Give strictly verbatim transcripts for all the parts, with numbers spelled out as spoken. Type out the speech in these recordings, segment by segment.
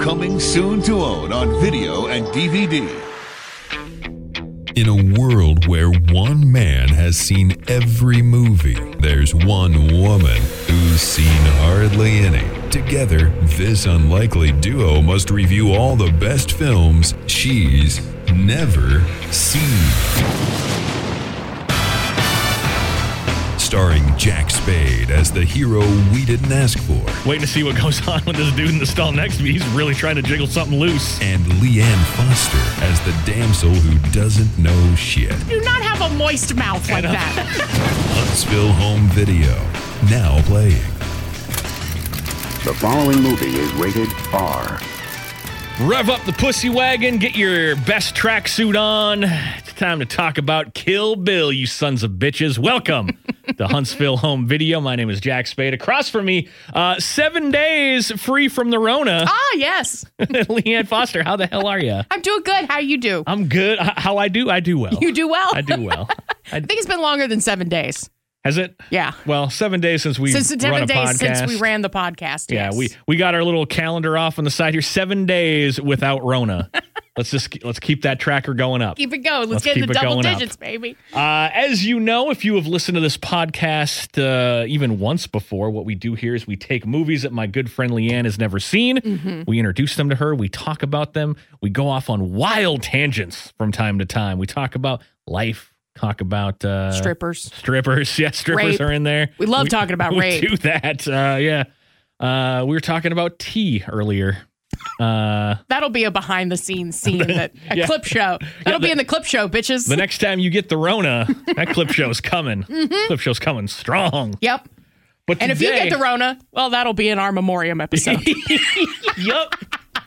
Coming soon to own on video and D V D. In a world where one man has seen every movie, there's one woman who's seen hardly any. Together, this unlikely duo must review all the best films she's never seen. Starring Jack Spade as the hero we didn't ask for. Waiting to see what goes on with this dude in the stall next to me. He's really trying to jiggle something loose. And Leanne Foster as the damsel who doesn't know shit. Do not have a moist mouth like that. Huntsville Home Video, now playing. The following movie is rated R. Rev up the pussy wagon, get your best tracksuit on. It's time to talk about Kill Bill, you sons of bitches. Welcome to Huntsville Home Video. My name is Jack Spade. Across from me, uh, seven days free from the Rona. Ah, yes. Leanne Foster, how the hell are you? I'm doing good. How you do? I'm good. H- How I do? I do well. You do well? I do well. I, I think it's been longer than seven days. Has it? Yeah. Well, seven days since we Since seven run a days podcast. since we ran the podcast. Yeah, yes. we we got our little calendar off on the side here. Seven days without Rona. let's just let's keep that tracker going up. Keep it going. Let's, Let's get keep into it double going up. digits, baby. Uh, as you know, if you have listened to this podcast uh, even once before, what we do here is we take movies that my good friend Leanne has never seen. Mm-hmm. We introduce them to her. We talk about them. We go off on wild tangents from time to time. We talk about life. Talk about uh, Strippers. Strippers. Yeah, strippers Rape. are in there. We love talking about we rape. do that. Uh, yeah. Uh, we were talking about tea earlier. Uh, That'll be a behind the scenes scene, that a Yeah. clip show. That'll the- be in the clip show, bitches. the next time you get the Rona, that clip show's coming. Mm-hmm. Clip show's coming strong. Yep. But And if you today- get the Rona, well, that'll be in our memoriam episode. Yup.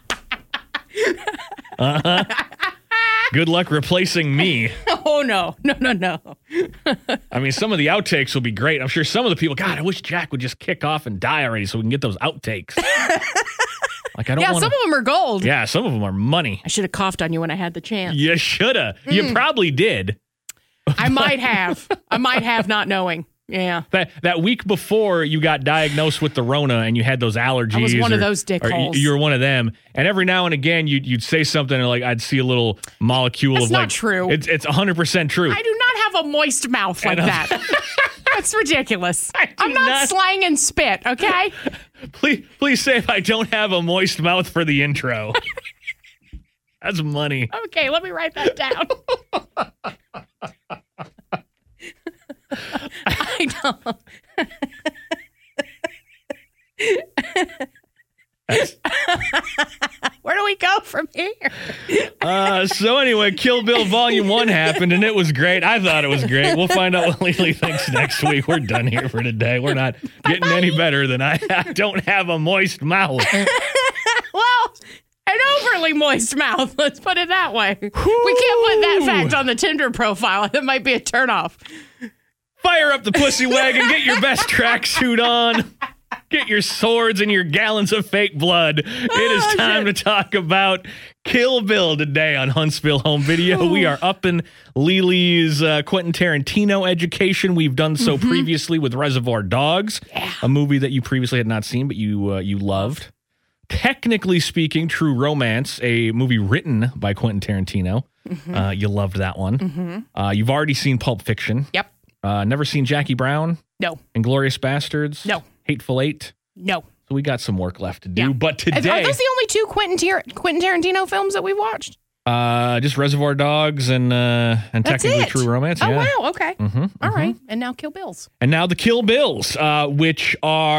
Uh-huh. Good luck replacing me. Oh, no. No, no, no. I mean, some of the outtakes will be great. I'm sure some of the people, God, I wish Jack would just kick off and die already so we can get those outtakes. Like, I don't Yeah, want some of them are gold. Yeah, some of them are money. I should have coughed on you when I had the chance. You shoulda. You probably did. I might have. I might have, not knowing. Yeah. That that week before you got diagnosed with the Rona and you had those allergies. I was one or, of those dickholes. or you, you were one of them. And every now and again you'd you'd say something and like I'd see a little molecule That's of not like true. It's it's one hundred percent true. I do not have a moist mouth like And, uh, that. That's ridiculous. I do I'm not, not- slang and spit, okay? Please please say if I don't have a moist mouth for the intro. That's money. Okay, let me write that down. I don't. Where do we go from here? Uh, so anyway, Kill Bill Volume One happened, and it was great. I thought it was great. We'll find out what Lily thinks next week. We're done here for today. We're not getting any better than I, I don't have a moist mouth. Well, an overly moist mouth. Let's put it that way. We can't put that fact on the Tinder profile. That might be a turnoff. Fire up the pussy wagon. Get your best tracksuit on. Get your swords and your gallons of fake blood. It is Oh, time shit. to talk about Kill Bill today on Huntsville Home Video. We are up in Lily's uh, Quentin Tarantino education. We've done so Mm-hmm. previously with Reservoir Dogs, a movie that you previously had not seen, but you uh, you loved. Technically speaking, True Romance, a movie written by Quentin Tarantino. Mm-hmm. Uh, you loved that one. Uh, you've already seen Pulp Fiction. Yep. Uh, never seen Jackie Brown, No. Inglourious Bastards. No. Hateful Eight. No. So we got some work left to do. Yeah. But Are today, those the only two Quentin, Tar- Quentin Tarantino films that we watched? uh, just Reservoir Dogs and uh, and That's technically it. True Romance. Oh, yeah. wow. Okay. Mm-hmm, All right. And now Kill Bills. And now the Kill Bills, uh, which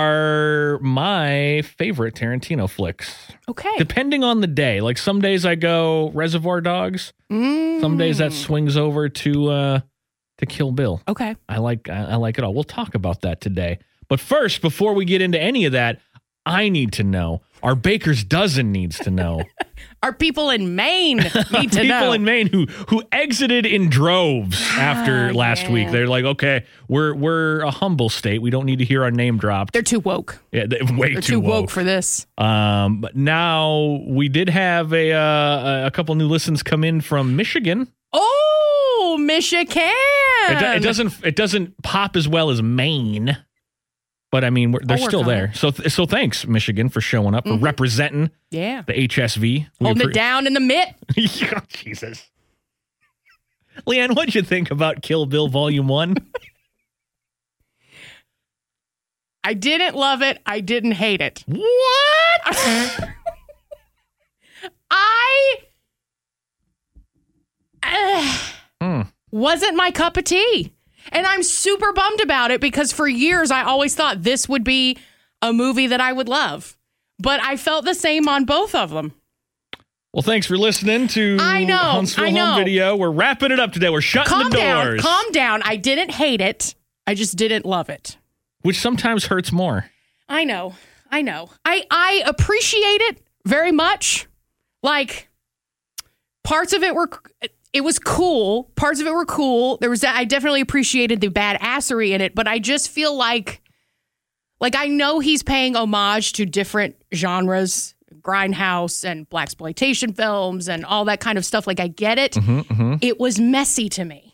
are my favorite Tarantino flicks. Okay. Depending on the day. Like some days I go Reservoir Dogs. Mm. Some days that swings over to uh, to Kill Bill. Okay. I like I, I like it all. We'll talk about that today. But first, before we get into any of that, I need to know. Our Baker's Dozen needs to know. Our people in Maine need to People know. in Maine who who exited in droves after last yeah. week. They're like, okay, we're we're a humble state. We don't need to hear our name dropped. They're too woke. Yeah, they're way They're too, too woke woke. for this. Um, but now we did have a uh, a couple new listens come in from Michigan. Oh, Michigan. It, do- it doesn't it doesn't pop as well as Maine. But I mean, we're, they're I'll work still on there. it. So, so thanks, Michigan, for showing up, for Mhm. representing Yeah. the H S V. We Holding appre- it down in the mitt. Oh, Jesus. Leanne, what'd you think about Kill Bill Volume One? I didn't love it. I didn't hate it. What? I uh, Mm. wasn't my cup of tea. And I'm super bummed about it because for years I always thought this would be a movie that I would love. But I felt the same on both of them. Well, thanks for listening to I know, Huntsville I know. Home Video. We're wrapping it up today. We're shutting Calm the down. doors. Calm down. I didn't hate it. I just didn't love it. Which sometimes hurts more. I know. I know. I, I appreciate it very much. Like, parts of it were, it was cool. Parts of it were cool. There was, I definitely appreciated the badassery in it, but I just feel like, like, I know he's paying homage to different genres, grindhouse and blaxploitation films and all that kind of stuff. Like, I get it. Mm-hmm, mm-hmm. It was messy to me.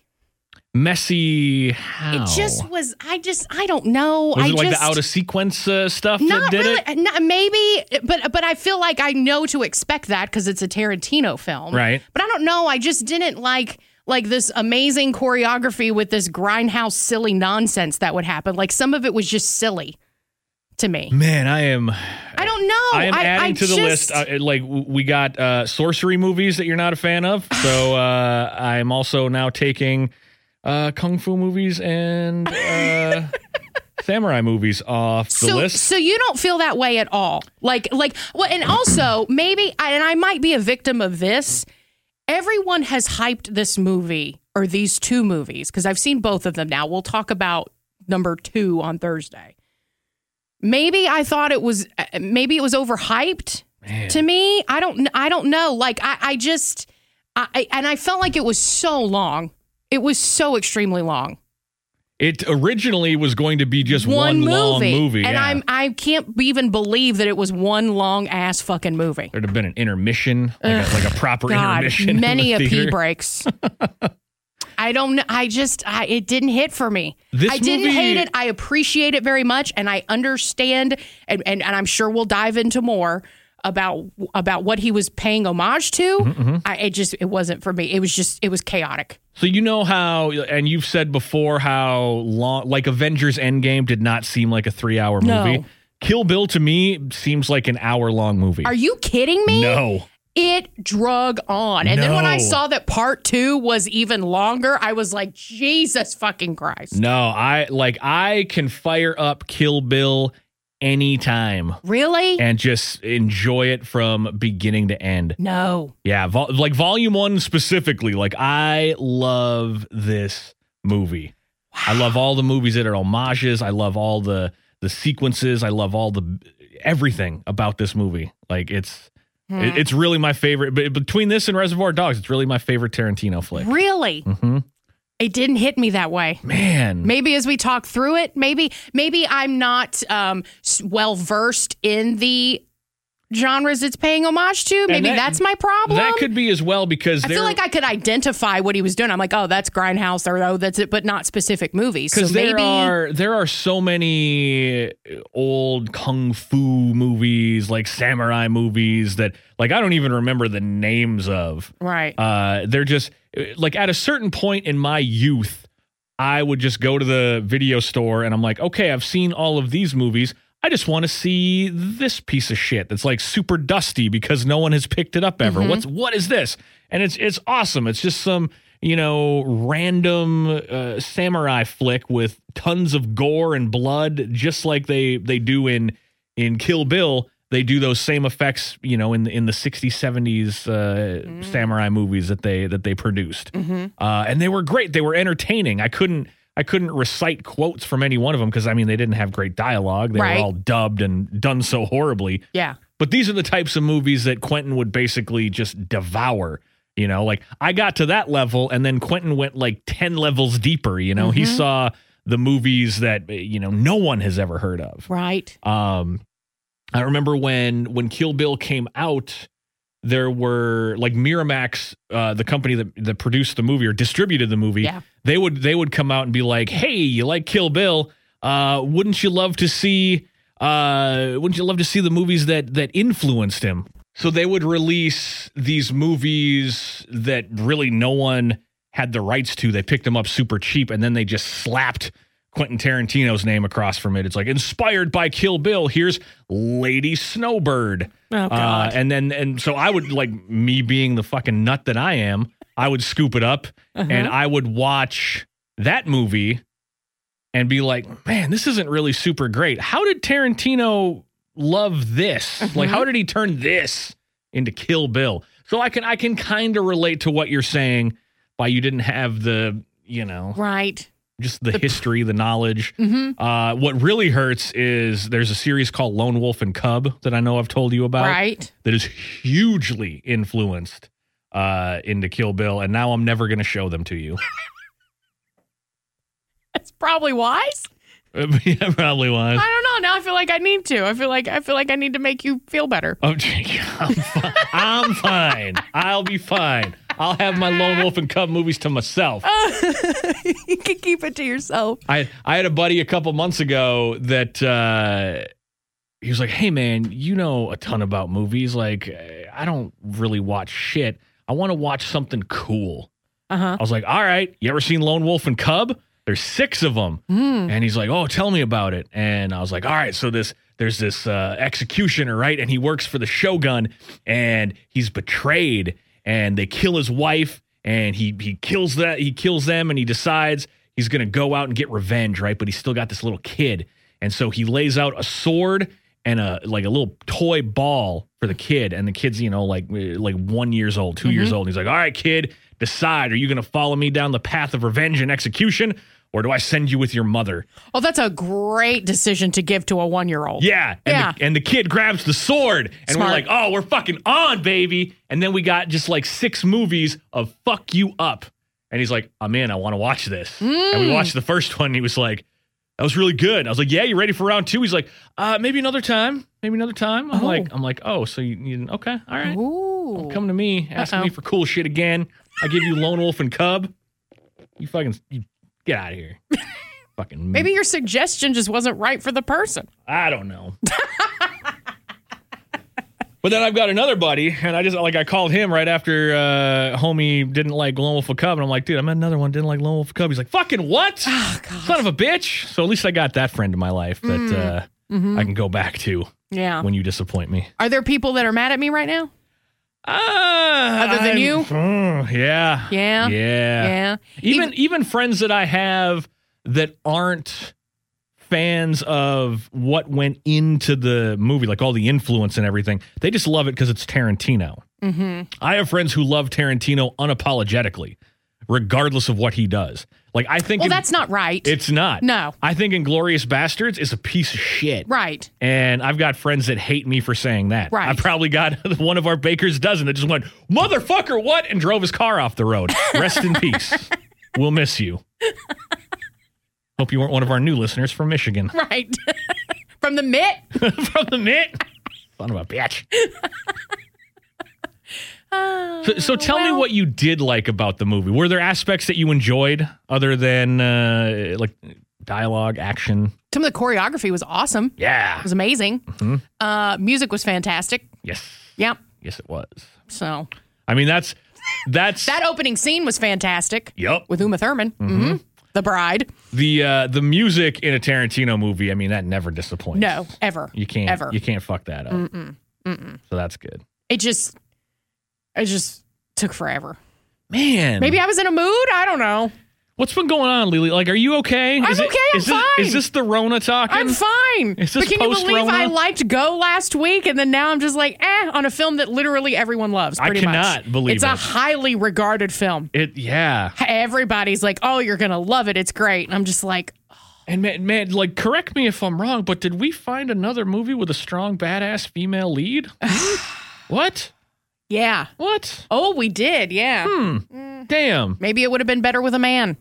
Messy how? It just was, I just, I don't know. Was I it like just, the out of sequence uh, stuff that Not did really. it? Not, maybe, but but I feel like I know to expect that because it's a Tarantino film, Right. But I don't know. I just didn't like like this amazing choreography with this grindhouse silly nonsense that would happen. Like some of it was just silly to me. Man, I am. I don't know. I am I, adding I to the just- list. Uh, like w- we got uh, sorcery movies that you're not a fan of, so uh, I'm also now taking uh, kung fu movies and uh, samurai movies off the so, list. So you don't feel that way at all. Like, like, well, and also maybe, and I might be a victim of this. Everyone has hyped this movie or these two movies because I've seen both of them now. We'll talk about number two on Thursday. Maybe I thought it was, maybe it was overhyped Man. to me. I don't, I don't know. Like, I, I just, I, I, and I felt like it was so long. It was so extremely long. It originally was going to be just one, long movie, and yeah. I'm I can't even believe that it was one long ass fucking movie. There'd have been an intermission, like, a, like a proper God, intermission. in many the a pee theater. breaks. I don't know. I just I, it didn't hit for me. This I didn't movie- hate it. I appreciate it very much, and I understand, and, and and I'm sure we'll dive into more about about what he was paying homage to. Mm-hmm, I it just it wasn't for me. It was just it was chaotic. So you know how, and you've said before how long, like Avengers Endgame did not seem like a three-hour No. movie. Kill Bill to me seems like an hour-long movie. Are you kidding me? No. It drug on. And then when I No. saw that part two was even longer, I was like, Jesus fucking Christ. No, I like I can fire up Kill Bill anytime Really? and just enjoy it from beginning to end. No. Yeah, vol- like volume one specifically. Like I love this movie. I love all the movies that are homages. I love all the the sequences. I love all the everything about this movie. Like it's it- it's really my favorite. But between this and Reservoir Dogs, it's really my favorite Tarantino flick. Really? Mm-hmm. It didn't hit me that way. Man, Maybe as we talk through it, maybe maybe I'm not um, s- well versed in the genres it's paying homage to. Maybe that- that's my problem. that could be as well because I there, feel like I could identify what he was doing. I'm like, oh, that's Grindhouse, or oh, that's it, but not specific movies. So because there maybe are there are so many old kung fu movies, like samurai movies that like I don't even remember the names of. right. Uh, they're just like at a certain point in my youth, I would just go to the video store and I'm like, okay, I've seen all of these movies. I just want to see this piece of shit that's like super dusty because no one has picked it up ever. Mm-hmm. What's what is this? And it's it's awesome. It's just some, you know, random uh, samurai flick with tons of gore and blood, just like they they do in in Kill Bill. They do those same effects, you know, in the in the sixties, seventies uh, Mm. samurai movies that they that they produced, Mm-hmm. uh, and they were great. They were entertaining. I couldn't I couldn't recite quotes from any one of them because I mean they didn't have great dialogue. They Right. were all dubbed and done so horribly. Yeah. But these are the types of movies that Quentin would basically just devour. You know, like I got to that level, and then Quentin went like ten levels deeper. You know, he Mm-hmm. saw the movies that you know no one has ever heard of. Right. Um, I remember when when Kill Bill came out, there were like Miramax, uh, the company that, that produced the movie or distributed the movie. Yeah. They would they would come out and be like, "Hey, you like Kill Bill? uh, wouldn't you love to see? Uh, wouldn't you love to see the movies that that influenced him? So they would release these movies that really no one had the rights to. They picked them up super cheap, and then they just slapped Quentin Tarantino's name across from it. It's like, inspired by Kill Bill, here's Lady Snowbird. Oh, God. Uh, and then, and so I would, like, me being the fucking nut that I am, I would scoop it up, uh-huh. and I would watch that movie and be like, man, this isn't really super great. How did Tarantino love this? Uh-huh. Like, how did he turn this into Kill Bill? So I can, I can kind of relate to what you're saying by you didn't have the, you know. Right. Just the, the history, the knowledge. Mm-hmm. Uh, what really hurts is there's a series called Lone Wolf and Cub that I know I've told you about. Right. That is hugely influenced uh, into Kill Bill, and now I'm never going to show them to you. That's probably wise. Yeah, probably wise. I don't know. Now I feel like I need to. I feel like I feel like I need to make you feel better. Oh, I'm fine. I'm fine. I'll be fine. I'll have my Lone Wolf and Cub movies to myself. You can keep it to yourself. I, I had a buddy a couple months ago that uh, he was like, hey, man, you know a ton about movies. Like, I don't really watch shit. I want to watch something cool. Uh-huh. I was like, all right, you ever seen Lone Wolf and Cub? There's six of them. Mm. And he's like, oh, tell me about it. And I was like, all right, so this there's this uh, executioner, right? And he works for the Shogun, and he's betrayed. And they kill his wife, and he he kills that he kills them, and he decides he's gonna go out and get revenge, right? But he's still got this little kid, and so he lays out a sword and a like a little toy ball for the kid, and the kid's you know like like one years old, two mm-hmm. years old. And he's like, all right, kid, decide: are you gonna follow me down the path of revenge and execution, or do I send you with your mother? Oh, that's a great decision to give to a one-year-old. Yeah. And, yeah. The, and the kid grabs the sword, and Smart. we're like, oh, we're fucking on, baby. And then we got just like six movies of fuck you up. And he's like, I'm in. I want to watch this. Mm. And we watched the first one, and he was like, that was really good. I was like, yeah, you ready for round two? He's like, uh, maybe another time. Maybe another time. I'm oh. like, I'm like, oh, so you, you okay. All right. Ooh. Don't come to me asking Uh-oh. me for cool shit again. I give you Lone Wolf and Cub. You fucking you, get out of here. Fucking maybe your suggestion just wasn't right for the person. I don't know. But then I've got another buddy, and I just like I called him right after uh, homie didn't like Lone Wolf and Cub, and I'm like, dude, I met another one didn't like Lone Wolf and Cub. He's like, fucking what? Oh, God. Son of a bitch. So at least I got that friend in my life that mm. uh, mm-hmm. I can go back to. Yeah. When you disappoint me. Are there people that are mad at me right now? Uh, Other than I'm, you? Uh, yeah. Yeah. Yeah. Yeah. Even even, even friends that I have that aren't fans of what went into the movie, like all the influence and everything, they just love it because it's Tarantino. Mm-hmm. I have friends who love Tarantino unapologetically, regardless of what he does. Like I think, well, in, that's not right. It's not. No, I think Inglourious Bastards is a piece of shit. Right. And I've got friends that hate me for saying that. Right. I probably got one of our baker's dozen that just went, motherfucker, what? And drove his car off the road. Rest in peace. We'll miss you. Hope you weren't one of our new listeners from Michigan. Right. From the Mitt. From the Mitt. Son of a bitch. Uh, so, so tell well, me what you did like about the movie. Were there aspects that you enjoyed other than uh, like dialogue, action? Some of the choreography was awesome. Yeah. It was amazing. Mm-hmm. Uh, music was fantastic. Yes. Yep. Yes, it was. So. I mean, that's... that's that opening scene was fantastic. Yep. With Uma Thurman. Mm-hmm. Mm-hmm. The bride. The uh, the music in a Tarantino movie, I mean, that never disappoints. No, ever. You can't ever. You can't fuck that up. Mm-mm. Mm-mm. So that's good. It just it just took forever. Man. Maybe I was in a mood. I don't know. What's been going on, Lily? Like, are you okay? I'm is it, okay. I'm is fine. This, is this the Rona talking? I'm fine. Is this but can you believe post-Rona? I liked Go last week, and then now I'm just like, eh, on a film that literally everyone loves. Pretty I cannot much. believe it's it. It's a highly regarded film. It, yeah. Everybody's like, oh, you're gonna love it. It's great. And I'm just like, oh. And man, man, like, correct me if I'm wrong, but did we find another movie with a strong, badass female lead? What? Yeah. What? Oh, we did. Yeah. Hmm. Mm. Damn. Maybe it would have been better with a man.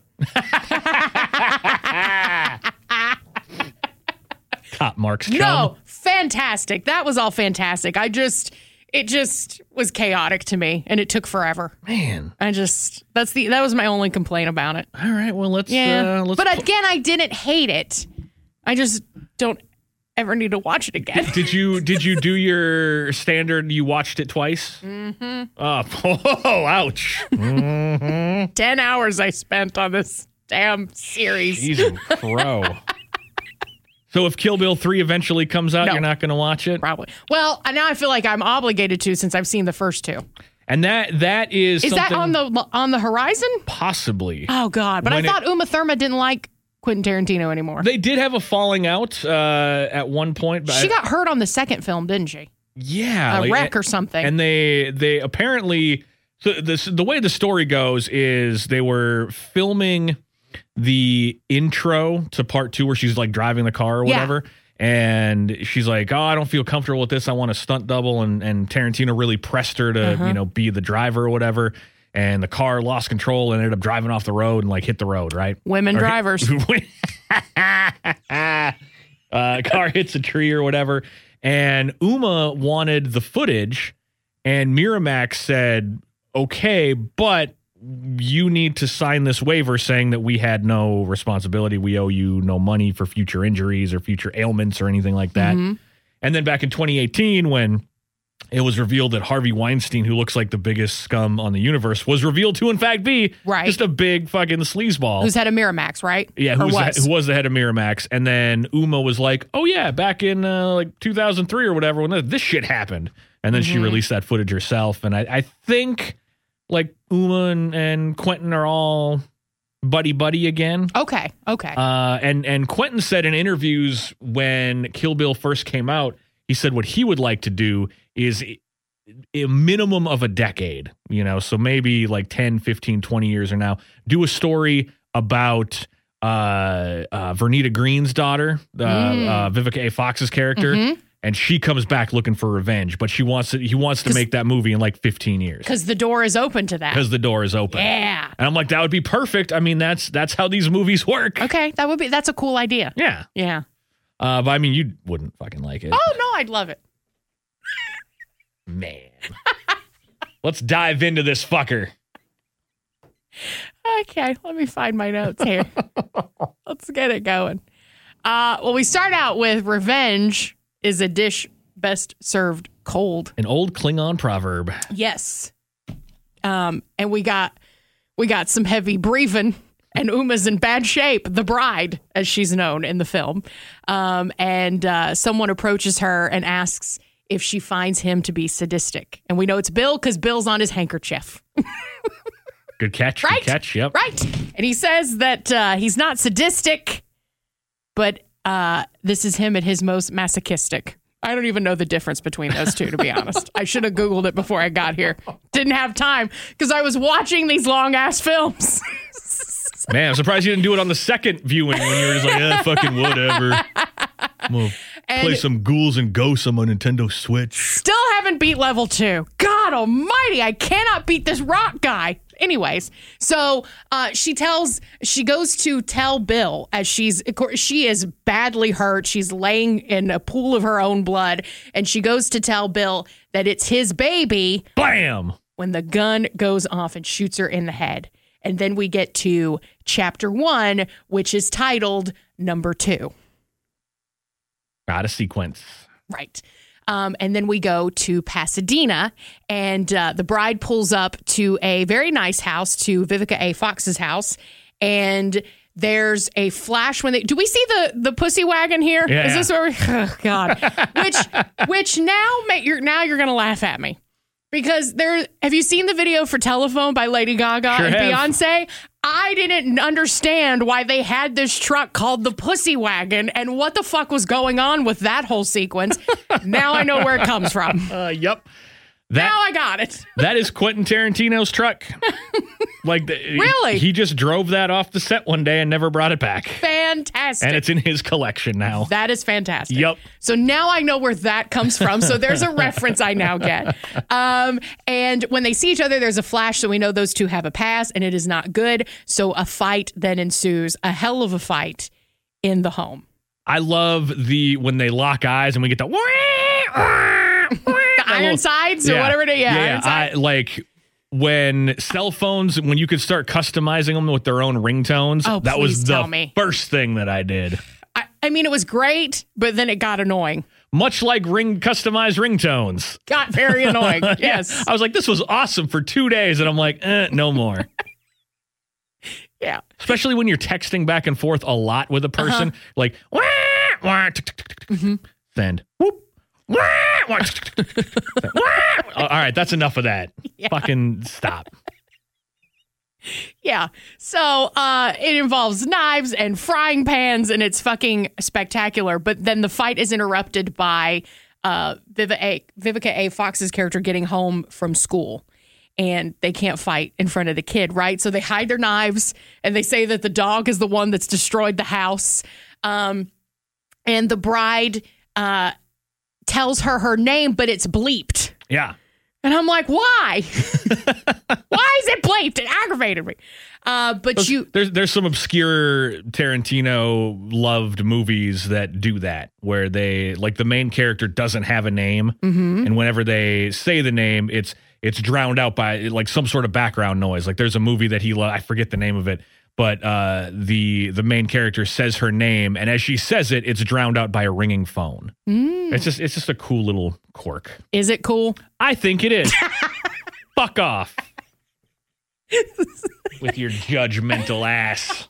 Top marks, chum. No, fantastic. That was all fantastic. I just, it just was chaotic to me, and it took forever. Man, I just, that's the, that was my only complaint about it. All right, well let's, yeah. uh, let's. But pu- again, I didn't hate it. I just don't ever need to watch it again. Did you did you do your standard? You watched it twice? Mm-hmm. Oh, oh ouch. Mm-hmm. Ten hours I spent on this damn series. Jeez and crow. So if Kill Bill three eventually comes out, No. you're not going to watch it? Probably. Well, now I feel like I'm obligated to since I've seen the first two. And that that is Is that something on the on the horizon? possibly. Oh God! But When I it- thought Uma Thurman didn't like Quentin Tarantino anymore. They did have a falling out uh, at one point. But she I- got hurt on the second film, didn't she? yeah, A like, wreck or something. And they they apparently so this the way the story goes is they were filming the intro to part two where she's like driving the car or Yeah. whatever. And she's like, oh, I don't feel comfortable with this. I want a stunt double. And, and Tarantino really pressed her to, Uh-huh. you know, be the driver or whatever. And the car lost control and ended up driving off the road and like hit the road, right? Women Or hit- drivers. uh, car hits a tree or whatever. And Uma wanted the footage, and Miramax said, okay, but you need to sign this waiver saying that we had no responsibility. We owe you no money for future injuries or future ailments or anything like that. Mm-hmm. And then back in twenty eighteen, when it was revealed that Harvey Weinstein, who looks like the biggest scum on the universe, was revealed to in fact be Right. just a big fucking sleazeball. Who's head of Miramax, right? Yeah, who Or was, was. The, who was the head of Miramax. And then Uma was like, oh, yeah, back in uh, like two thousand three or whatever, when this shit happened. And then Mm-hmm. she released that footage herself. And I, I think like Uma and, and Quentin are all buddy-buddy again. Okay, okay. Uh, and, and Quentin said in interviews when Kill Bill first came out, he said what he would like to do is a minimum of a decade, you know, so maybe like ten, fifteen, twenty years or now, do a story about uh, uh, Vernita Green's daughter, uh, uh, Vivica A. Fox's character, Mm-hmm. and she comes back looking for revenge, but she wants to, he wants to make that movie in like fifteen years Because the door is open to that. because the door is open. Yeah. And I'm like, that would be perfect. I mean, that's that's how these movies work. Okay, that would be that's a cool idea. Yeah. Yeah. Uh, but I mean, you wouldn't fucking like it. Oh no, I'd love it. Man. Let's dive into this fucker. Okay, let me find my notes here. Let's get it going. Uh, well, we start out with revenge is a dish best served cold. An old Klingon proverb. Yes. Um, and we got we got some heavy breathing, and Uma's in bad shape, the bride, as she's known in the film. Um, and uh, someone approaches her and asks if she finds him to be sadistic. And we know it's Bill because Bill's on his handkerchief. Good catch. Right? Good catch. Yep. Right. And he says that uh, he's not sadistic, but uh, this is him at his most masochistic. I don't even know the difference between those two, to be honest. I should have Googled it before I got here. Didn't have time because I was watching these long ass films. Man, I'm surprised you didn't do it on the second viewing when you were just like, eh, fucking whatever. I'm going to play And- some Ghouls and Ghosts on my Nintendo Switch. Still haven't beat level two. God almighty, I cannot beat this rock guy. Anyways, so uh, she tells, she goes to tell Bill as she's, of course, she is badly hurt. She's laying in a pool of her own blood. And she goes to tell Bill that it's his baby Bam! when the gun goes off and shoots her in the head. And then we get to chapter one, which is titled Number Two. Got a sequence. Right. Um, and then we go to Pasadena, and uh, the bride pulls up to a very nice house, to Vivica A. Fox's house, and there's a flash when they do we see the the pussy wagon here? Yeah. Is this where we, oh God, which which now make you're now you're gonna laugh at me because there. Have you seen the video for Telephone by Lady Gaga Sure and have. Beyonce? I didn't understand why they had this truck called the Pussy Wagon and what the fuck was going on with that whole sequence. Now I know where it comes from. Uh, yep. Now That I got it. That is Quentin Tarantino's truck. Like, the, Really? He just drove that off the set one day and never brought it back. Fantastic. And it's in his collection now. That is fantastic. Yep. So now I know where that comes from. So there's a reference I now get. Um, and when they see each other, there's a flash. So we know those two have a pass and it is not good. So a fight then ensues, a hell of a fight in the home. I love the when they lock eyes and we get the The Ironsides or whatever it is. Yeah. yeah, Ironsides. I like when cell phones, when you could start customizing them with their own ringtones. Oh, that please was the tell me. first thing that I did. I, I mean, it was great, but then it got annoying. Much like ring customized ringtones. Got very annoying. Yes. I was like, this was awesome for two days. And I'm like, eh, no more. Yeah. Especially when you're texting back and forth a lot with a person. Uh-huh. Like, wah, wah, tick, tick, tick, tick, mm-hmm. Send. Whoop. Wah, wah, tick, tick, tick, tick, wah. All right, that's enough of that. Yeah. Fucking stop. Yeah. So uh, it involves knives and frying pans, and it's fucking spectacular. But then the fight is interrupted by uh, Vivica A. Vivica A. Fox's character getting home from school. And they can't fight in front of the kid, right? So they hide their knives, and they say that the dog is the one that's destroyed the house. Um, and the bride uh, tells her her name, but it's bleeped. Yeah. And I'm like, why? Why is it bleeped? It aggravated me. Uh, but there's, you... There's, there's some obscure Tarantino-loved movies that do that, where they, like, the main character doesn't have a name, mm-hmm. and whenever they say the name, it's it's drowned out by, like, some sort of background noise. Like, there's a movie that he lo- I forget the name of it, but uh, the the main character says her name, and as she says it, it's drowned out by a ringing phone. Mm. It's just it's just a cool little quirk. Is it cool? I think it is. Fuck off. With your judgmental ass.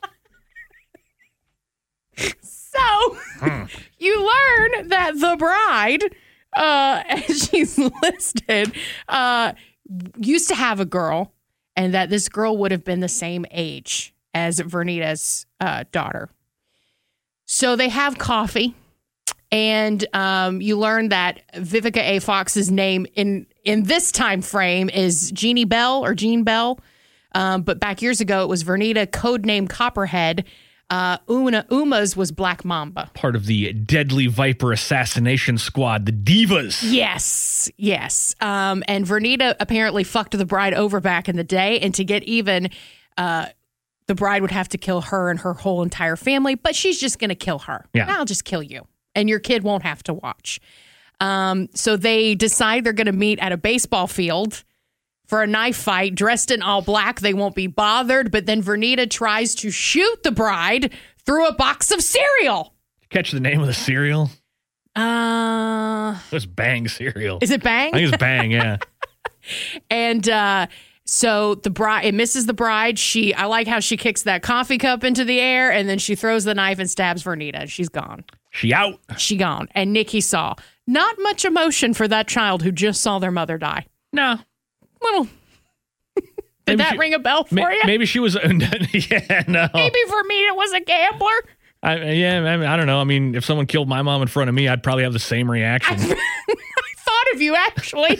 So, hmm. you learn that the bride, uh, as she's listed, uh, used to have a girl, and that this girl would have been the same age as Vernita's uh, daughter. So they have coffee, and um, you learn that Vivica A. Fox's name in, in this time frame is Jeannie Bell or Jean Bell. Um, but back years ago, it was Vernita, codename Copperhead. Uh, Una, Uma's was Black Mamba. Part of the Deadly Viper assassination squad, the Divas. Yes, yes. Um, and Vernita apparently fucked the bride over back in the day. And to get even, uh, the bride would have to kill her and her whole entire family. But she's just going to kill her. Yeah. I'll just kill you. And your kid won't have to watch. Um, so they decide they're going to meet at a baseball field for a knife fight, dressed in all black. They won't be bothered. But then Vernita tries to shoot the bride through a box of cereal. Catch the name of the cereal? Uh, it's Bang cereal. Is it Bang? I think it's Bang, yeah. And uh, so the bride, it misses the bride. She, I like how she kicks that coffee cup into the air, and then she throws the knife and stabs Vernita. She's gone. She out. She gone. And Nikki saw not much emotion for that child who just saw their mother die. No. Little. Did maybe that she, ring a bell for ma- you? Maybe she was. Yeah, no. Maybe for me it was a gambler. I, yeah, I, mean, I don't know. I mean, if someone killed my mom in front of me, I'd probably have the same reaction. I, I thought of you actually.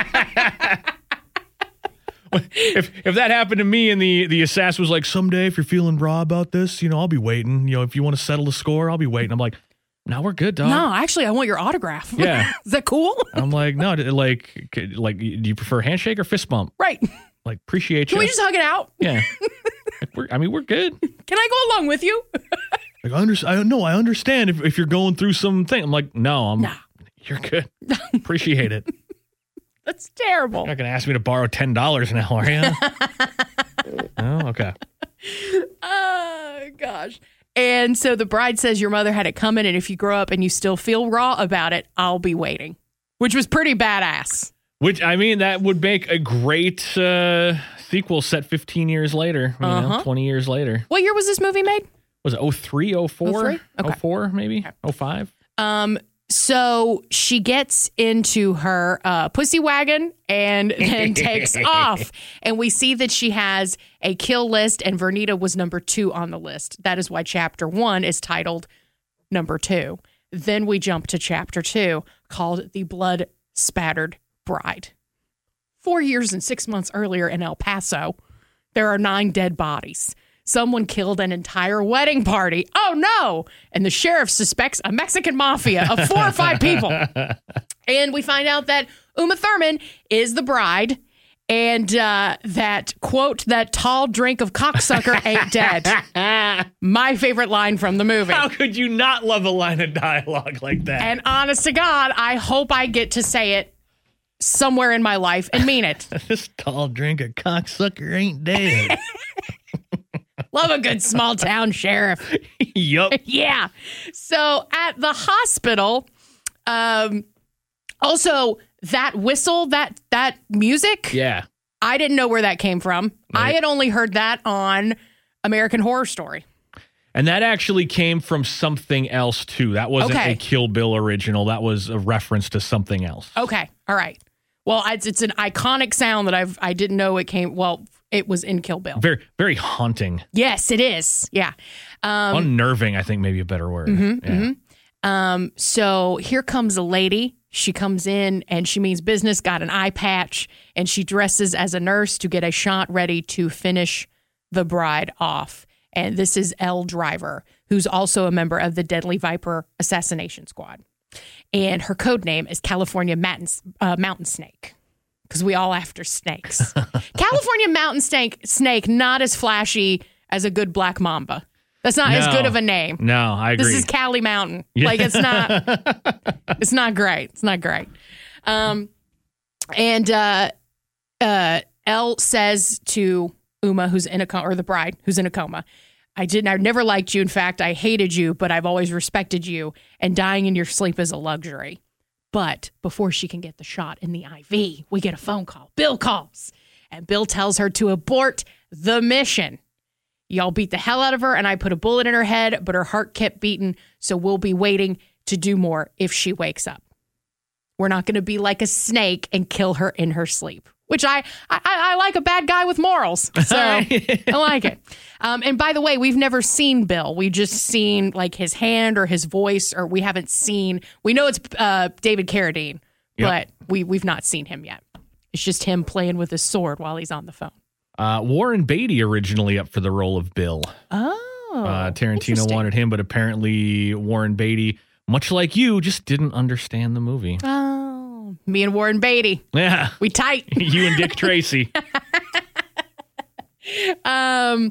if if that happened to me and the the assassin was like, someday if you're feeling raw about this, you know, I'll be waiting. You know, if you want to settle the score, I'll be waiting. I'm like, no, we're good, dog. No, actually, I want your autograph. Yeah. Is that cool? I'm like, no, like, like, do you prefer handshake or fist bump? Right. Like, appreciate you. Can we just hug it out? Yeah. Like, we're, I mean, we're good. Can I go along with you? Like, I understand. I know. I understand if, if you're going through something. I'm like, no, I'm. Nah. You're good. Appreciate it. That's terrible. You're not gonna ask me to borrow ten dollars now, are you? Oh, okay. Oh gosh. And so the bride says your mother had it coming, and if you grow up and you still feel raw about it, I'll be waiting. Which was pretty badass. Which, I mean, that would make a great uh, sequel set fifteen years later, you uh-huh. know, twenty years later. What year was this movie made? Was it oh three, oh four? oh three? Okay. oh four, maybe? Okay. oh five? Um, so she gets into her uh, pussy wagon and then takes off. And we see that she has a kill list, and Vernita was number two on the list. That is why chapter one is titled number two. Then we jump to chapter two, called The Blood Spattered Bride. Four years and six months earlier in El Paso, there are nine dead bodies. Someone killed an entire wedding party. Oh, no. And the sheriff suspects a Mexican mafia of four or five people. And we find out that Uma Thurman is the bride, and uh, that, quote, that tall drink of cocksucker ain't dead. My favorite line from the movie. How could you not love a line of dialogue like that? And honest to God, I hope I get to say it somewhere in my life and mean it. This tall drink of cocksucker ain't dead. Love a good small town sheriff. Yup. Yeah. So at the hospital, um, also that whistle, that that music, Yeah. I didn't know where that came from. Right. I had only heard that on American Horror Story. And that actually came from something else, too. That wasn't Okay. a Kill Bill original. That was a reference to something else. Okay. All right. Well, it's, it's an iconic sound that I've I didn't know it came. Well, it was in Kill Bill. Very, very haunting. Yes, it is. Yeah. Um, Unnerving, I think, maybe a better word. Mhm, yeah. mhm. Um, so here comes a lady. She comes in and she means business, got an eye patch, and she dresses as a nurse to get a shot ready to finish the bride off. And this is Elle Driver, who's also a member of the Deadly Viper Assassination Squad. And her code name is California Mountain, uh, Mountain Snake, because we all after snakes. California Mountain Snake, snake, not as flashy as a good black mamba. That's not as No. good of a name. No, I agree. This is Cali Mountain. Yeah. Like it's not. It's not great. It's not great. Um, and uh, uh, Elle says to Uma, who's in a coma, or the bride who's in a coma, I didn't. I never liked you. In fact, I hated you, but I've always respected you. And dying in your sleep is a luxury. But before she can get the shot in the I V, we get a phone call. Bill calls, and Bill tells her to abort the mission. Y'all beat the hell out of her, and I put a bullet in her head, but her heart kept beating, so we'll be waiting to do more if she wakes up. We're not going to be like a snake and kill her in her sleep, which I I, I like a bad guy with morals, so I like it. Um, and by the way, we've never seen Bill. We've just seen like his hand or his voice, or we haven't seen. We know it's uh, David Carradine, Yep. but we we've not seen him yet. It's just him playing with his sword while he's on the phone. Uh, Warren Beatty originally up for the role of Bill. Oh, Uh, Tarantino interesting. wanted him, but apparently Warren Beatty, much like you, just didn't understand the movie. Oh, me and Warren Beatty, Yeah. we tight. You and Dick Tracy. Um,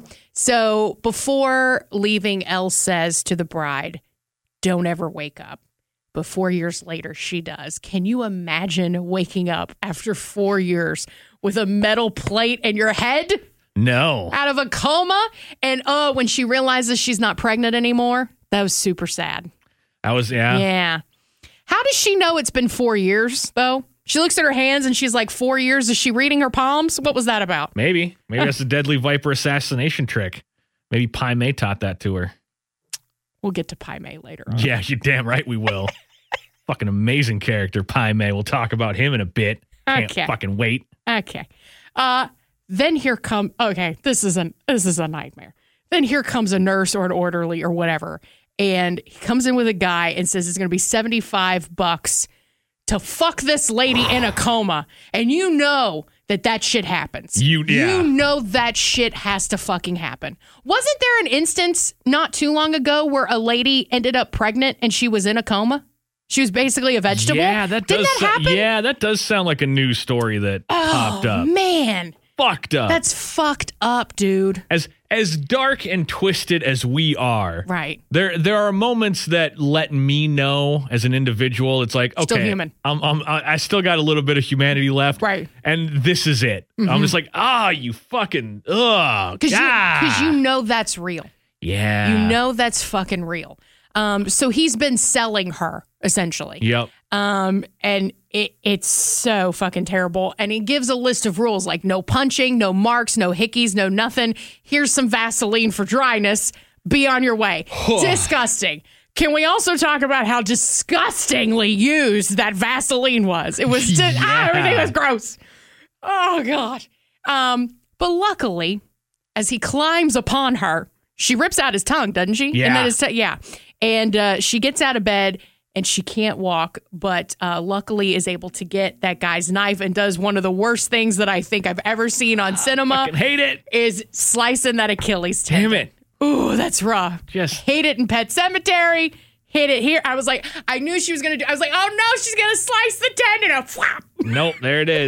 so before leaving, Elle says to the bride, "Don't ever wake up." But four years later, she does. Can you imagine waking up after four years with a metal plate in your head No. out of a coma? And oh, when she realizes she's not pregnant anymore, that was super sad. That was, yeah. Yeah. How does she know it's been four years, though? She looks at her hands and she's like, four years? Is she reading her palms? What was that about? Maybe. Maybe that's a Deadly Viper assassination trick. Maybe Pai Mei taught that to her. We'll get to Pai Mei later on. Yeah, you're damn right we will. Fucking amazing character, Pai Mei. We'll talk about him in a bit. Can't Okay. fucking wait. Okay. Uh, then here come, okay, this is an this is a nightmare. Then here comes a nurse or an orderly or whatever. And he comes in with a guy and says it's going to be seventy-five bucks to fuck this lady in a coma. And you know that that shit happens. You- yeah. You know that shit has to fucking happen. Wasn't there an instance not too long ago where a lady ended up pregnant and she was in a coma? She was basically a vegetable? Yeah, that Didn't does. that so- happen? yeah, that does sound like a news story that popped Oh, up. man. Fucked up. That's fucked up, dude. as as dark and twisted as we are. Right. There there are moments that let me know as an individual. It's like, okay, Still human. I'm, I'm I I still got a little bit of humanity left. Right. And this is it. I'm just like, ah, you fucking ugh. Because you, ah. 'cause you know that's real. Yeah. You know that's fucking real. Um, so he's been selling her, essentially. Yep. Um, and it, it's so fucking terrible. And he gives a list of rules like no punching, no marks, no hickeys, no nothing. Here's some Vaseline for dryness. Be on your way. Disgusting. Can we also talk about how disgustingly used that Vaseline was? It was just, Yeah. ah, everything was gross. Oh, God. Um, but luckily, as he climbs upon her, she rips out his tongue, doesn't she? Yeah. And then his t- yeah. And uh, she gets out of bed and she can't walk, but uh, luckily is able to get that guy's knife and does one of the worst things that I think I've ever seen on cinema. Fucking hate it. Is slicing that Achilles tendon. Damn it. Ooh, that's rough. Just- hate it in Pet Cemetery. Hit it here. I was like, I knew she was gonna do. I was like, oh no, she's gonna slice the tendon. And flap. Nope, there it is.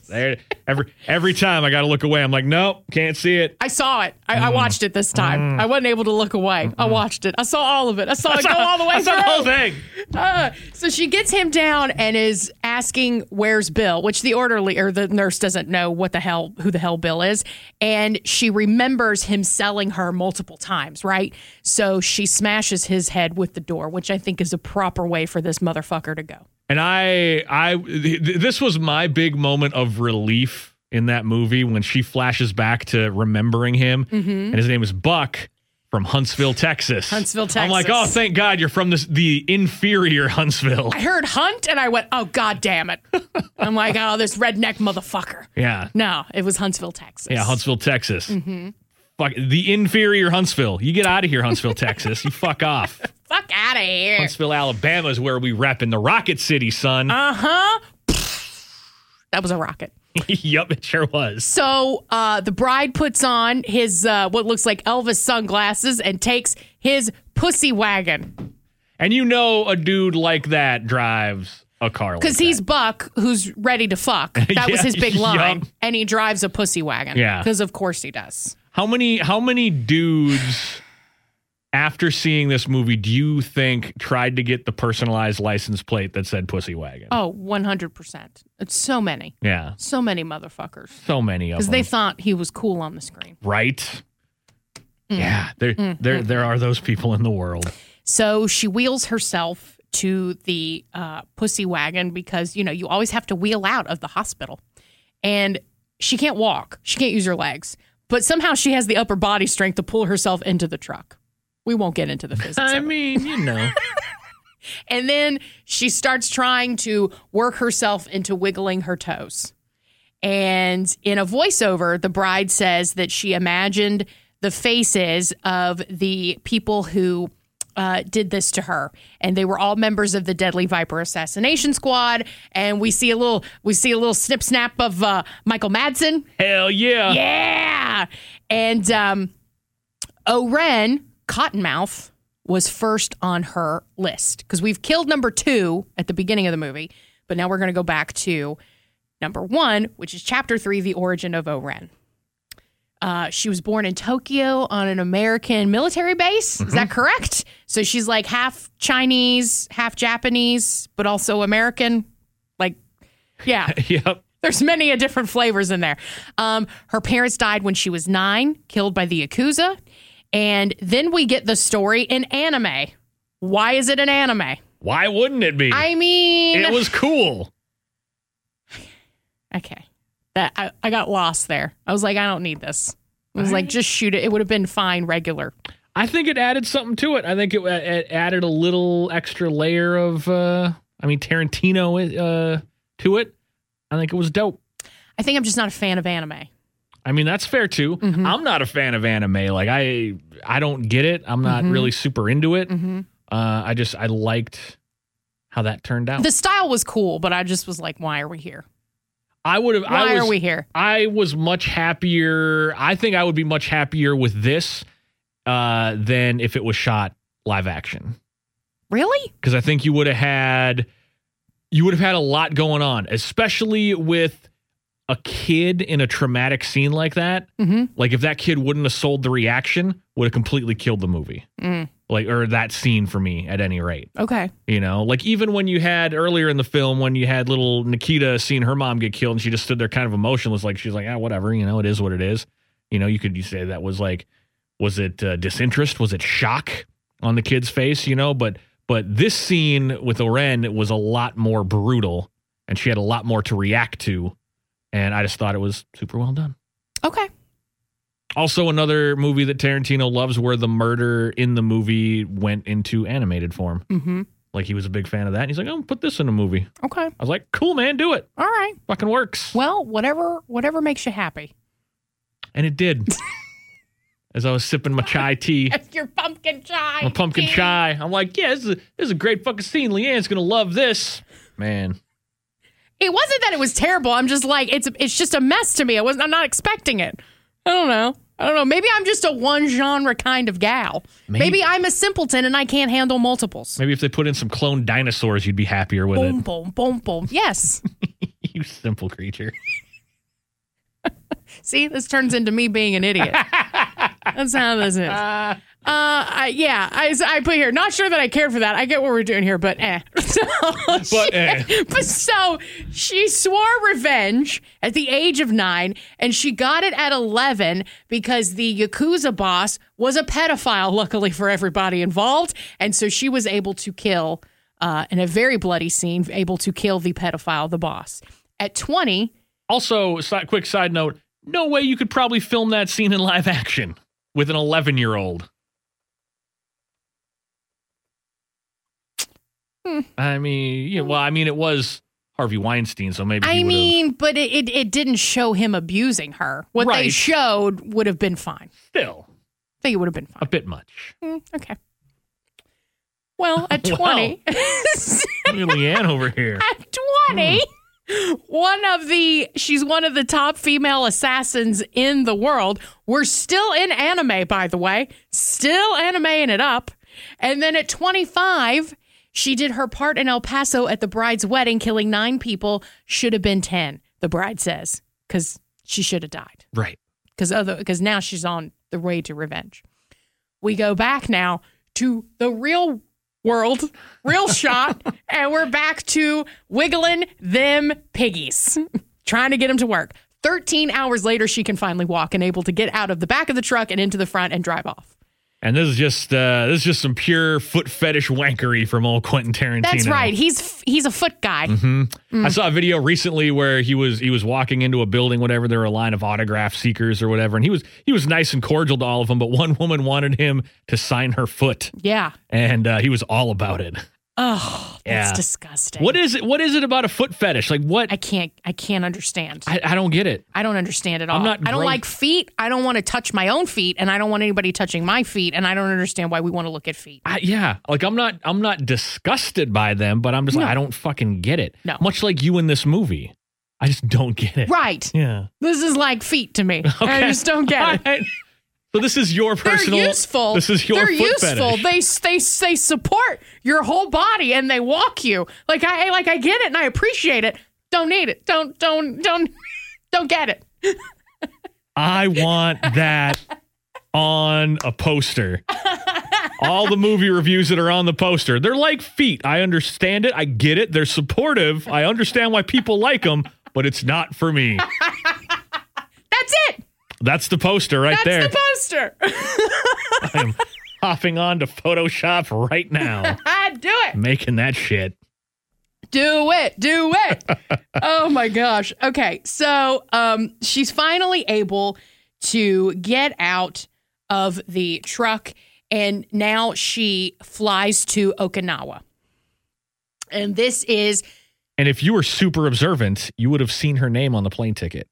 There, every every time I got to look away. I'm like, nope, can't see it. I saw it. I, I watched it this time. I wasn't able to look away. I watched it. I saw all of it. I saw it go all the way I saw through. the whole thing. Uh, so she gets him down and is asking, "Where's Bill?" Which the orderly or the nurse doesn't know what the hell who the hell Bill is, and she remembers him selling her multiple times. Right, so she smashes his head with the door, which I think is a proper way for this motherfucker to go. And I, I, th- this was my big moment of relief in that movie when she flashes back to remembering him, Mm-hmm. and his name is Buck from Huntsville, Texas. Huntsville, Texas. I'm like, oh, thank God you're from this the inferior Huntsville. I heard Hunt and I went, oh, God damn it. I'm like, oh, this redneck motherfucker. Yeah, No, it was Huntsville, Texas. yeah, Huntsville, Texas. Mm-hmm. Fuck the inferior Huntsville. You get out of here, Huntsville, Texas. You fuck off. Fuck out of here. Huntsville, Alabama is where we rep in the Rocket City, son. Uh-huh. That was a rocket. Yup, it sure was. So uh, the bride puts on his, uh, what looks like Elvis sunglasses and takes his pussy wagon. And you know a dude like that drives a car like that. Because he's Buck, who's ready to fuck. That was Yeah, his big line. yup. And he drives a pussy wagon. Yeah. Because of course he does. How many how many dudes after seeing this movie do you think tried to get the personalized license plate that said pussy wagon? Oh, one hundred percent. It's so many. Yeah. So many motherfuckers. So many of Because them. they thought he was cool on the screen. right? Mm. Yeah, there there there are those people in the world. So she wheels herself to the uh, pussy wagon because, you know, you always have to wheel out of the hospital. And she can't walk. She can't use her legs. But somehow she has the upper body strength to pull herself into the truck. We won't get into the physics I of it. mean, you know. And then she starts trying to work herself into wiggling her toes. And in a voiceover, the bride says that she imagined the faces of the people who uh, did this to her, and they were all members of the Deadly Viper assassination squad. And we see a little, we see a little snip snap of uh, Michael Madsen. Hell yeah. Yeah, and um, Oren Cottonmouth was first on her list because we've killed number two at the beginning of the movie, but now we're going to go back to number one, which is chapter three, The Origin of Oren. Uh, she was born in Tokyo on an American military base. Is that correct? So she's like half Chinese, half Japanese, but also American. Like, yeah. Yep. There's many a different flavors in there. Um, her parents died when she was nine, killed by the Yakuza. And then we get the story in anime. Why is it an anime? Why wouldn't it be? I mean, it was cool. okay. That I, I got lost there. I was like, I don't need this. I was like, just shoot it. It would have been fine, regular. I think it added something to it. I think it, it added a little extra layer of, uh, I mean, Tarantino uh, to it. I think it was dope. I think I'm just not a fan of anime. I mean, that's fair too. Mm-hmm. I'm not a fan of anime. Like I, I don't get it. I'm not Mm-hmm. really super into it. Mm-hmm. Uh, I just I liked how that turned out. The style was cool, but I just was like, why are we here? I would have. Why I was, are we here? I was much happier. I think I would be much happier with this uh, than if it was shot live action. Really? Because I think you would have had you would have had a lot going on, especially with a kid in a traumatic scene like that. Mm-hmm. Like if that kid wouldn't have sold the reaction, would have completely killed the movie. Mm. Like or that scene for me at any rate. Okay. You know, like even when you had earlier in the film when you had little Nikita seeing her mom get killed and she just stood there kind of emotionless, like she's like, ah, whatever, you know, it is what it is. You know, you could you say that was like, was it uh, disinterest? Was it shock on the kid's face? You know, but but this scene with Oren was a lot more brutal and she had a lot more to react to. And I just thought it was super well done. Okay. Also, another movie that Tarantino loves where the murder in the movie went into animated form. Mm-hmm. Like, he was a big fan of that. And he's like, oh, put this in a movie. Okay. I was like, cool, man, do it. All right. Fucking works. Well, whatever whatever makes you happy. And it did. As I was sipping my chai tea, Your pumpkin chai. my pumpkin tea. chai, I'm like, yeah, this is a, this is a great fucking scene. Leanne's going to love this. Man. It wasn't that it was terrible. I'm just like, it's it's just a mess to me. I wasn't I'm not expecting it. I don't know. I don't know. Maybe I'm just a one genre kind of gal. Maybe- Maybe, I'm a simpleton and I can't handle multiples. Maybe if they put in some cloned dinosaurs, you'd be happier with Boom, it. boom, boom, boom. Yes. You simple creature. See, this turns into me being an idiot. That's how this is. Uh, I, yeah, I, I put here, not sure that I care for that. I get what we're doing here, but eh. So but she, eh. But so she swore revenge at the age of nine, and she got it at eleven because the Yakuza boss was a pedophile, luckily for everybody involved. And so she was able to kill, uh, in a very bloody scene, able to kill the pedophile, the boss. At twenty... Also, si- quick side note, no way you could probably film that scene in live action with an eleven-year-old. Hmm. I mean, yeah, well, I mean, it was Harvey Weinstein, so maybe he I would've- mean, but it, it, it didn't show him abusing her. What they Right. showed would have been fine. Still, I think it would have been fine. a bit much. Mm, okay. Well, at Wow. twenty... Look at Leanne over here. At twenty, one of the, she's one of the top female assassins in the world. We're still in anime, by the way, still animeing it up. And then at twenty-five, she did her part in El Paso at the bride's wedding, killing nine people. Should have been ten, the bride says, because she should have died. Right. Because other, because now she's on the way to revenge. We go back now to the real world, real shot, and we're back to wiggling them piggies, trying to get them to work. thirteen hours later, she can finally walk and able to get out of the back of the truck and into the front and drive off. And this is just uh, this is just some pure foot fetish wankery from old Quentin Tarantino. That's right. He's he's a foot guy. I saw a video recently where he was he was walking into a building, whatever. There were a line of autograph seekers or whatever, and he was he was nice and cordial to all of them. But one woman wanted him to sign her foot, Yeah. and uh, he was all about it. Oh, that's Yeah. disgusting. What is it? What is it about a foot fetish? Like what? I can't. I can't understand. I, I don't get it. I don't understand at all. I'm not I don't gross- like feet. I don't want to touch my own feet, and I don't want anybody touching my feet, and I don't understand why we want to look at feet. I, yeah, like I'm not I'm not disgusted by them, but I'm just like No. I don't fucking get it. No. Much like you in this movie, I just don't get it. Right. Yeah. This is like feet to me. I just don't get it. All right. So this is your personal. They're useful. This is your They're foot useful. fetish. They they they support your whole body and they walk you. Like I like I get it and I appreciate it. Don't need it. Don't don't don't don't get it. I want that on a poster. All the movie reviews that are on the poster, they're like feet. I understand it. I get it. They're supportive. I understand why people like them, but it's not for me. That's it. That's the poster right That's there. the poster. I'm hopping on to Photoshop right now, I do it. making that shit. Do it. Do it. Oh my gosh. Okay. So um she's finally able to get out of the truck and now she flies to Okinawa. And this is And if you were super observant, you would have seen her name on the plane ticket.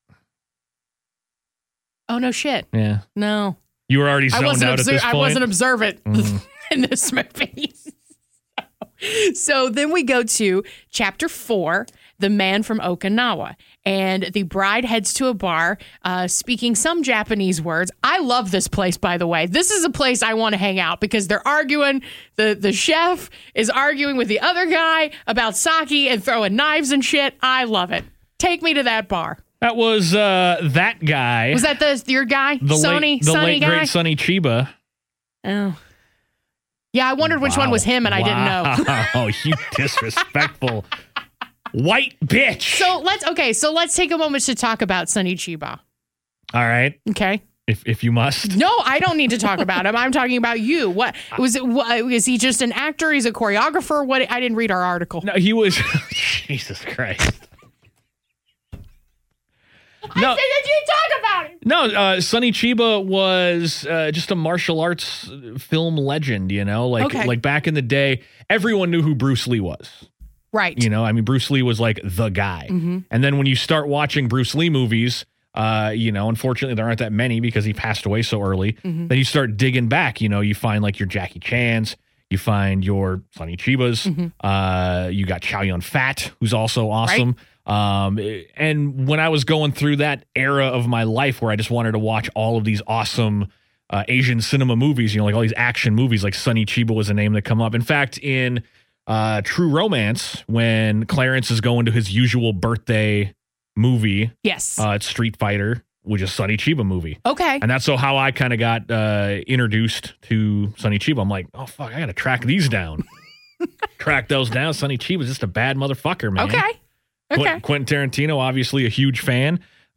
oh no shit. Yeah. No. You were already I zoned wasn't out at obser- this point. I wasn't observant Mhm. in this movie. So, so then we go to chapter four, The Man from Okinawa. And the bride heads to a bar, uh, speaking some Japanese words. I love this place, by the way. This is a place I want to hang out because they're arguing. The, the chef is arguing with the other guy about sake and throwing knives and shit. I love it. Take me to that bar. That was uh, that guy. Was that the your guy? the Sony, late, the Sonny late guy? great Sonny Chiba? Oh. Yeah, I wondered which one was him and I didn't know. Oh, you disrespectful white bitch. So let's okay. So let's take a moment to talk about Sonny Chiba. All right, Okay. if if you must. No, I don't need to talk about him. I'm talking about you. What was it? What, is he just an actor? He's a choreographer. What? I didn't read our article. No, he was. Jesus Christ. No. I said that you talk about him. No, uh, Sonny Chiba was uh, just a martial arts film legend, you know? Like Okay. like back in the day, everyone knew who Bruce Lee was. Right. You know, I mean, Bruce Lee was like the guy. Mm-hmm. And then when you start watching Bruce Lee movies, uh, you know, unfortunately there aren't that many because he passed away so early. Mm-hmm. Then you start digging back, you know, you find like your Jackie Chan's, you find your Sonny Chibas, Mm-hmm. uh, you got Chow Yun Fat, who's also awesome. Um, and when I was going through that era of my life where I just wanted to watch all of these awesome uh, Asian cinema movies, you know, like all these action movies, like Sonny Chiba was a name that come up. In fact, in uh, True Romance, when Clarence is going to his usual birthday movie, Yes. uh, it's Street Fighter, which is Sonny Chiba movie. Okay. And that's so how I kind of got uh, introduced to Sonny Chiba. I'm like, oh, fuck, I got to track these down. Track those down. Sonny Chiba's just a bad motherfucker, man. Okay. Okay. Qu- Quentin Tarantino, obviously a huge fan.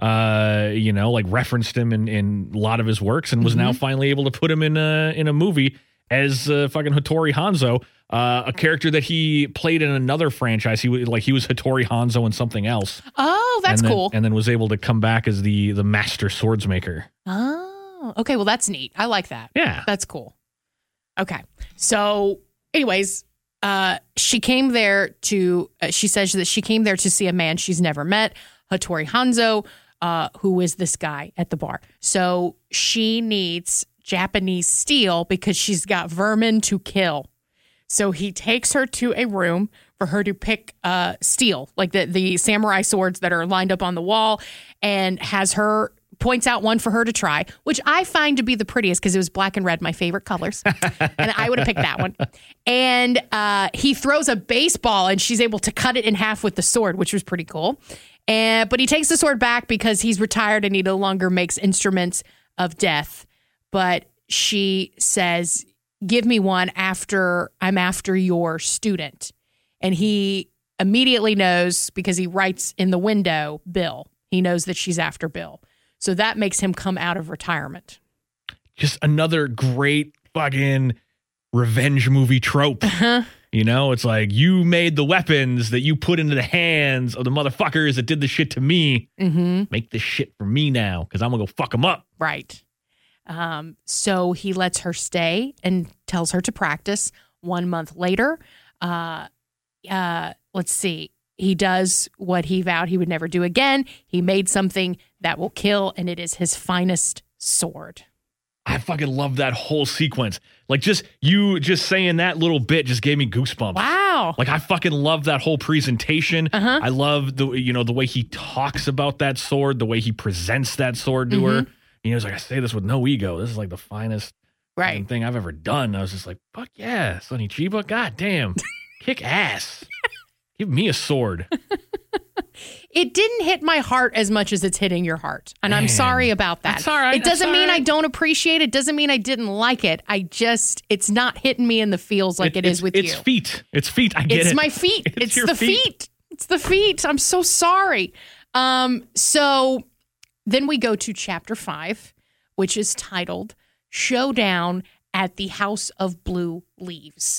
Uh, you know, like referenced him in, in a lot of his works and was Mm-hmm. now finally able to put him in a, in a movie as uh, fucking Hattori Hanzo, uh, a character that he played in another franchise. He was like he was Hattori Hanzo in something else. Oh, that's and then, cool. And then was able to come back as the the master swordsmaker. Oh, okay. Well, that's neat. I like that. Yeah. That's cool. Okay. So, anyways, uh, she came there to, uh, she says that she came there to see a man she's never met, Hattori Hanzo, uh, who is this guy at the bar. So she needs Japanese steel because she's got vermin to kill. So he takes her to a room for her to pick uh, steel, like the, the samurai swords that are lined up on the wall, and has her points out one for her to try, which I find to be the prettiest because it was black and red, my favorite colors. And I would have picked that one. And uh, he throws a baseball and she's able to cut it in half with the sword, which was pretty cool. And but he takes the sword back because he's retired and he no longer makes instruments of death. But she says, give me one after I'm after your student. And he immediately knows because he writes in the window, Bill. He knows that she's after Bill. So that makes him come out of retirement. Just another great fucking revenge movie trope. Uh-huh. You know, it's like you made the weapons that you put into the hands of the motherfuckers that did the shit to me. Mm-hmm. Make this shit for me now because I'm going to go fuck them up. Right. Um, so he lets her stay and tells her to practice. One month later, uh, uh, let's see. He does what he vowed he would never do again. He made something that will kill, and it is his finest sword. I fucking love that whole sequence. Like just you just saying that little bit just gave me goosebumps. Wow. Like I fucking love that whole presentation. Uh-huh. I love the you know the way he talks about that sword, the way he presents that sword to her. You know, he's like, I say this with no ego. This is like the finest Right. fucking thing I've ever done. I was just like, fuck yeah, Sonny Chiba. God damn. Kick ass. Give me a sword. It didn't hit my heart as much as it's hitting your heart. And I'm Man. sorry about that. That's all right. It doesn't That's all mean I right. don't appreciate it. Doesn't mean I didn't like it. I just, it's not hitting me in the feels like it it's, is with it's you. feet. It's feet. I get It's it. my feet. It's It's, your the feet. feet. It's the feet. I'm so sorry. Um, so then we go to chapter five, which is titled Showdown at the House of Blue Leaves.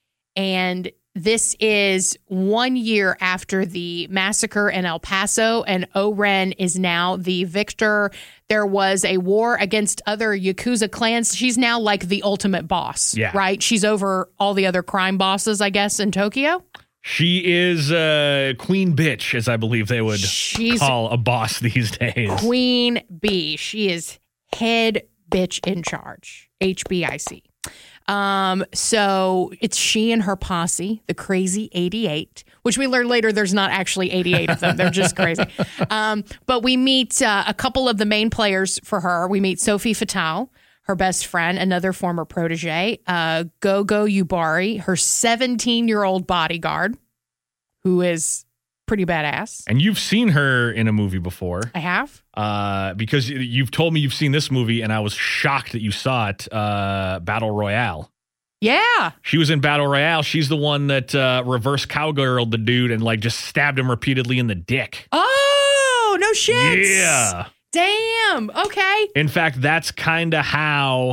And this is one year after the massacre in El Paso, and O-Ren is now the victor. There was a war against other Yakuza clans. She's now like the ultimate boss, Yeah. right? She's over all the other crime bosses, I guess, in Tokyo. She is uh, Queen Bitch, as I believe they would She's call a boss these days. Queen Bee. She is head bitch in charge. H B I C. Um, so it's she and her posse, the Crazy eighty-eight, which we learn later there's not actually eighty-eight of them. They're just crazy. Um, but we meet uh, a couple of the main players for her. We meet Sophie Fatale, her best friend, another former protege, uh, Gogo Yubari, her seventeen-year-old bodyguard, who is pretty badass. And you've seen her in a movie before. I have. Uh, because you've told me you've seen this movie, and I was shocked that you saw it. Uh, Battle Royale. Yeah. She was in Battle Royale. She's the one that uh, reverse cowgirled the dude and like just stabbed him repeatedly in the dick. Oh, no shit. Yeah. Damn. Okay. In fact, that's kind of how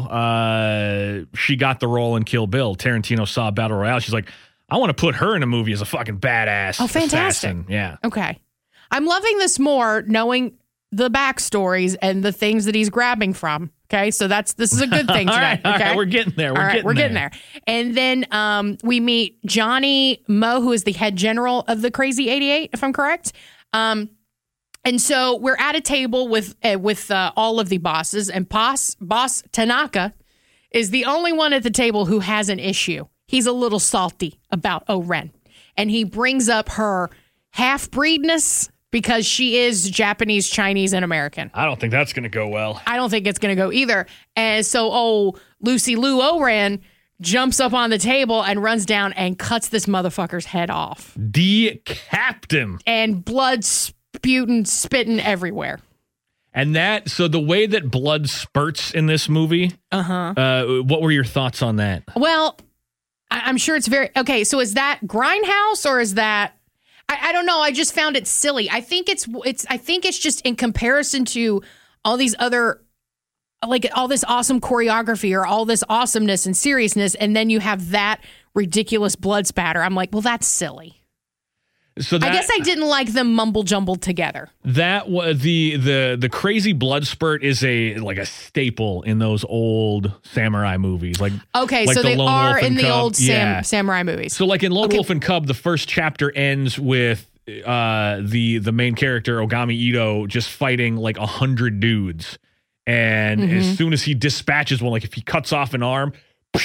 uh, she got the role in Kill Bill. Tarantino saw Battle Royale. She's like, I want to put her in a movie as a fucking badass. Oh, fantastic. assassin. Yeah. Okay. I'm loving this more knowing the backstories and the things that he's grabbing from. Okay. So that's, this is a good thing All today. right, all okay. right, we're getting there. We're all right, getting we're there. getting there. And then um, we meet Johnny Mo, who is the head general of the Crazy eighty-eight, if I'm correct. Um, and so we're at a table with uh, with uh, all of the bosses, and boss, boss Tanaka is the only one at the table who has an issue. He's a little salty about O-Ren, and he brings up her half-breedness because she is Japanese, Chinese, and American. I don't think that's going to go well. I don't think it's going to go either. And so, oh, Lucy Liu O-Ren jumps up on the table and runs down and cuts this motherfucker's head off. Decapped him. And blood sputing, spitting everywhere. And that, so the way that blood spurts in this movie, Uh-huh. uh, what were your thoughts on that? Well, I- I'm sure it's very okay. So is that Grindhouse or is that? I, I don't know. I just found it silly. I think it's it's. I think it's just in comparison to all these other, like all this awesome choreography or all this awesomeness and seriousness, and then you have that ridiculous blood spatter. I'm like, well, that's silly. So that, I guess I didn't like them mumble jumbled together. That was the the the crazy blood spurt is a like a staple in those old samurai movies. Like Okay, like so the they Lone are Wolf in and the Cub. old sam- Yeah. samurai movies. So like in Lone Okay. Wolf and Cub, the first chapter ends with uh, the the main character Ogami Ito just fighting like a hundred dudes, and Mm-hmm. as soon as he dispatches one, like if he cuts off an arm,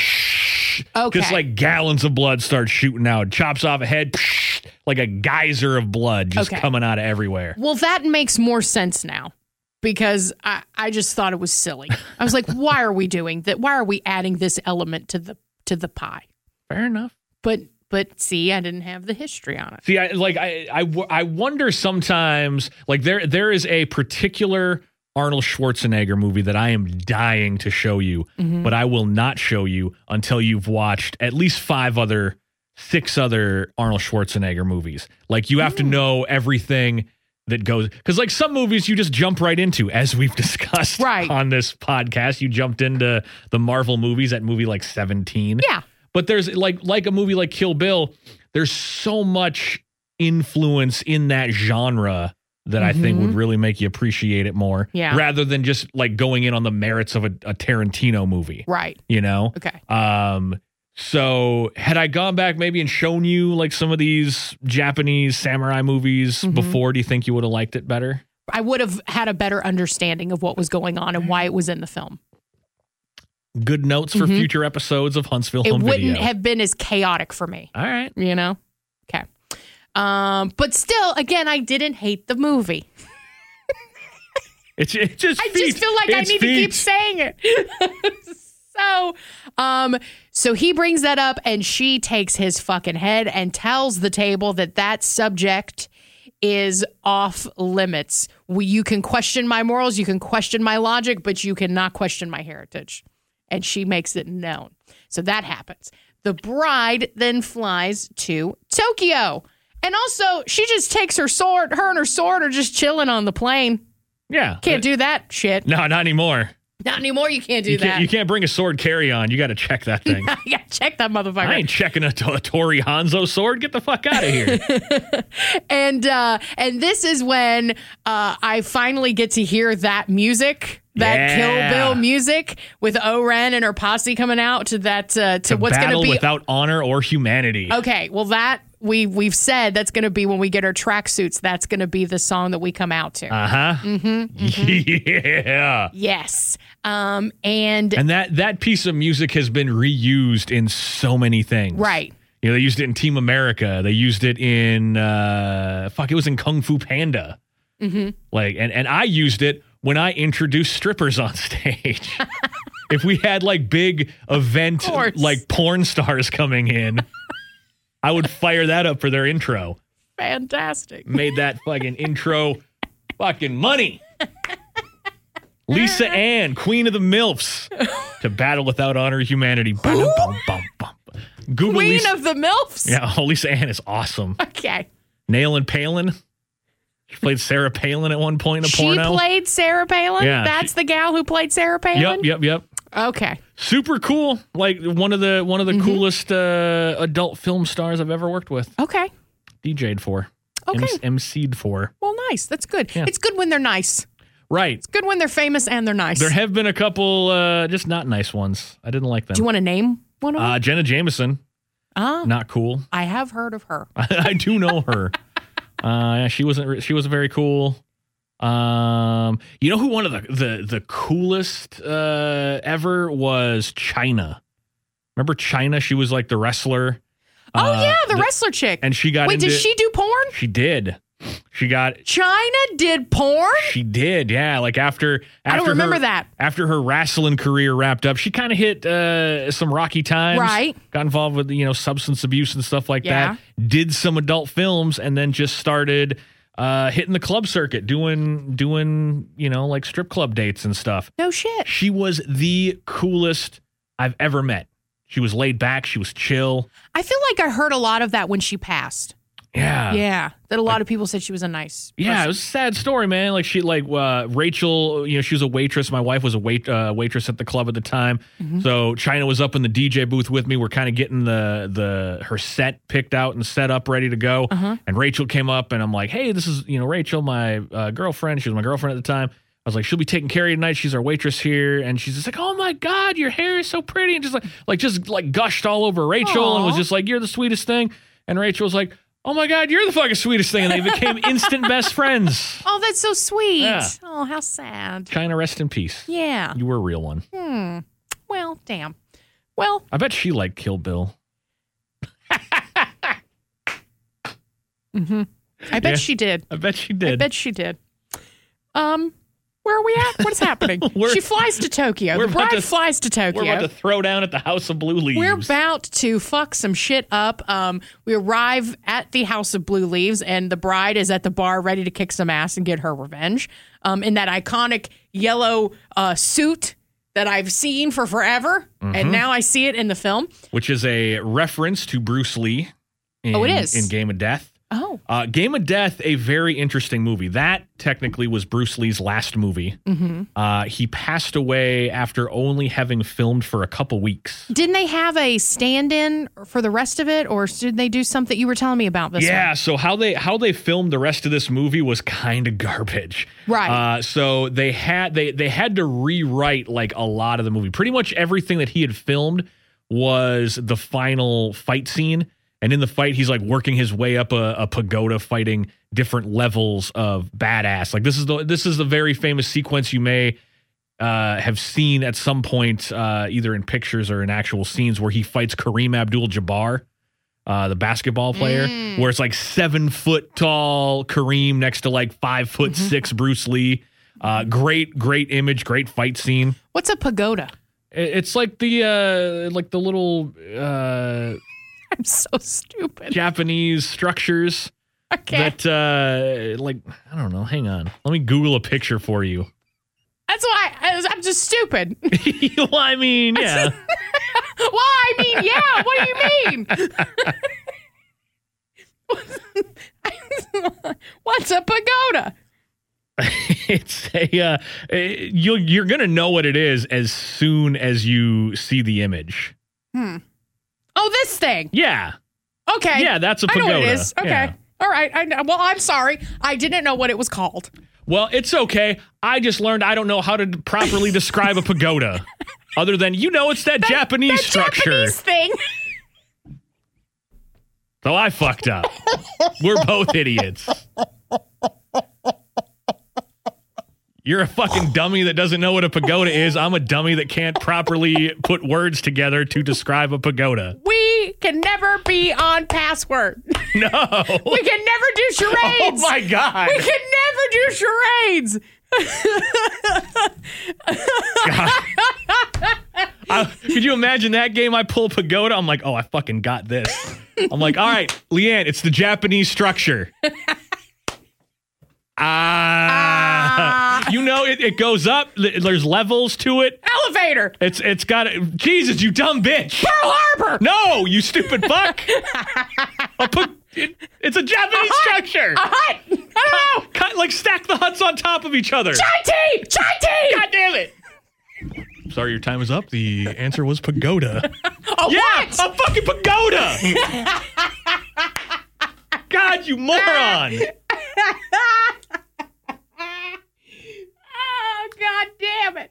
Okay. just like gallons of blood start shooting out. Chops off a head, like a geyser of blood just Okay. coming out of everywhere. Well, that makes more sense now because I, I just thought it was silly. I was like, why are we doing that? Why are we adding this element to the to the pie? Fair enough. But but see, I didn't have the history on it. See, I like I, I w- I wonder sometimes, like there there is a particular Arnold Schwarzenegger movie that I am dying to show you, Mm-hmm. but I will not show you until you've watched at least five other, six other Arnold Schwarzenegger movies. Like you have to know everything that goes, because like some movies you just jump right into, as we've discussed Right. on this podcast. You jumped into the Marvel movies at movie like seventeen. Yeah. But there's like like a movie like Kill Bill, there's so much influence in that genre that I think would really make you appreciate it more. Yeah. Rather than just like going in on the merits of a, a Tarantino movie. Right. You know? Okay. Um, so had I gone back maybe and shown you like some of these Japanese samurai movies Mm-hmm. before, do you think you would have liked it better? I would have had a better understanding of what was going on and why it was in the film. Good notes for future episodes of Huntsville Mm-hmm. It Home wouldn't Video. have been as chaotic for me, All right. you know? Okay. Um, but still, again, I didn't hate the movie. It's it just I feet. just feel like I It's need to keep feet. saying it. so, um, so he brings that up, and she takes his fucking head and tells the table that that subject is off limits. We, you can question my morals, you can question my logic, but you cannot question my heritage. And she makes it known. So that happens. The bride then flies to Tokyo. And also, she just takes her sword. Her and her sword are just chilling on the plane. Yeah. Can't do that shit. No, not anymore. Not anymore. You can't do You that. can't, you can't bring a sword carry on. You got to check that thing. yeah, check that motherfucker. I ain't checking a, a Tori Hanzo sword. Get the fuck out of here. And uh, and this is when uh, I finally get to hear that music, that Yeah. Kill Bill music with O-Ren and her posse coming out to that uh, to To what's going to battle be. without honor or humanity. Okay, well that we we've said that's going to be when we get our tracksuits. That's going to be the song that we come out to. Uh huh. Mm-hmm, Yeah. yes. Um. And, And that that piece of music has been reused in so many things. right. You know, they used it in Team America. They used it in uh, fuck. It was in Kung Fu Panda. Mm-hmm. Like, and and I used it when I introduced strippers on stage. If we had like big event course. like porn stars coming in, I would fire that up for their intro. Fantastic. Made that fucking intro fucking money. Lisa Ann, Queen of the MILFs, to battle without honor, humanity. Bum, bum, bum, bum. Google Queen Lisa. of the MILFs. Yeah, oh, Lisa Ann is awesome. Okay. Nail and Palin. She played Sarah Palin at one point in a She porno. played Sarah Palin. Yeah, That's she- the gal who played Sarah Palin. Yep, yep, yep. Okay. Super cool. Like one of the one of the Mm-hmm. coolest uh, adult film stars I've ever worked with. Okay. D J'd for. Okay. M- MC'd for. Well, nice. That's good. Yeah. It's good when they're nice. Right. Good when they're famous and they're nice. There have been a couple uh, just not nice ones. I didn't like them. Do you want to name one of them? uh, Jenna Jameson. Ah, Not cool. I have heard of her. I do know her. uh, yeah, she wasn't. She wasn't very cool. Um, you know who one of the the the coolest uh, ever was China. Remember China? She was like the wrestler. Oh Uh, yeah, the, the- wrestler chick. and she got Wait, into. did she do porn? She did. She got. China did porn? She did. Yeah, like after. after I don't remember her, that. After her wrestling career wrapped up, she kind of hit uh, some rocky times. Right. Got involved with you know substance abuse and stuff like Yeah. that. Did some adult films and then just started uh, hitting the club circuit, doing doing you know like strip club dates and stuff. No shit. She was the coolest I've ever met. She was laid back. She was chill. I feel like I heard a lot of that when she passed. Yeah. Yeah. That a lot of people said she was a nice Yeah, person. it was a sad story, man. Like she, like uh, Rachel, you know, she was a waitress. My wife was a wait uh, waitress at the club at the time. Mm-hmm. So China was up in the D J booth with me. We're kind of getting the the her set picked out and set up, ready to go. Uh-huh. And Rachel came up, and I'm like, "Hey, this is you know Rachel, my uh, girlfriend. She was my girlfriend at the time." I was like, she'll be taking care of you tonight. She's our waitress here. And she's just like, oh my God, your hair is so pretty. And just like, like just like gushed all over Rachel. Aww. And was just like, you're the sweetest thing. And Rachel was like, oh my God, you're the fucking sweetest thing. And they became instant best friends. Oh, that's so sweet. Yeah. Oh, how sad. China, rest in peace. Yeah. You were a real one. Hmm. Well, damn. Well, I bet she liked Kill Bill. mm-hmm. I bet Yeah. she did. I bet she did. I bet she did. Um, where are we at? What's happening? We're- she flies to Tokyo. we're The about bride to- flies to Tokyo. We're about to throw down at the House of Blue Leaves. We're about to fuck some shit up. Um, we arrive at the House of Blue Leaves, and the bride is at the bar ready to kick some ass and get her revenge. Um, in that iconic yellow uh, suit that I've seen for forever, Mm-hmm. and now I see it in the film. Which is a reference to Bruce Lee. In, Oh, it is? in Game of Death. Oh, Uh, Game of Death, a very interesting movie. That technically was Bruce Lee's last movie. mm-hmm. Uh, he passed away after only having filmed for a couple weeks. Didn't they have a stand-in for the rest of it, or did they do something? You were telling me about this. Yeah, one. so how they how they filmed the rest of this movie was kind of garbage. Right. Uh, so they had they they had to rewrite like a lot of the movie. Pretty much everything that he had filmed was the final fight scene. And in the fight, he's like working his way up a, a pagoda, fighting different levels of badass. Like this is the this is the very famous sequence you may uh, have seen at some point, uh, either in pictures or in actual scenes, where he fights Kareem Abdul-Jabbar, uh, the basketball player, Mm. where it's like seven foot tall Kareem next to like five foot Mm-hmm. six Bruce Lee. Uh, great, great image, great fight scene. What's a pagoda? It- It's like the uh, like the little. Uh, I'm so stupid. Japanese structures Okay. that uh like I don't know, hang on, let me Google a picture for you. That's why I, I'm just stupid. Well, I mean, yeah. Well, I mean, yeah. What do you mean? What's a pagoda? It's a uh you you're gonna know what it is as soon as you see the image. Oh, this thing. Yeah. Okay. Yeah, that's a I know what it pagoda. is. Okay. Yeah. All right. I know. Well, I'm sorry. I didn't know what it was called. Well, it's okay. I just learned I don't know how to properly describe a pagoda. Other than, you know, it's that, Japanese that structure. Japanese thing. So I fucked up. We're both idiots. You're a fucking dummy that doesn't know what a pagoda is. I'm a dummy that can't properly put words together to describe a pagoda. We can never be on password. No. We can never do charades. Oh my God. We can never do charades. Uh, could you imagine that game? I pull pagoda. I'm like, oh, I fucking got this. I'm like, all right, Leanne, it's the Japanese structure. Ah, you know it, it goes up. There's levels to it. Elevator. It's it's got it. Jesus, you dumb bitch. Pearl Harbor. No, you stupid fuck. A pa- it, it's a Japanese structure. A hut. I don't know. Cut, like stack the huts on top of each other. Chai tea. Chai tea. God damn it. Sorry, your time is up. The answer was pagoda. Oh, Yeah, what? a fucking pagoda. God, you moron. Oh, God damn it.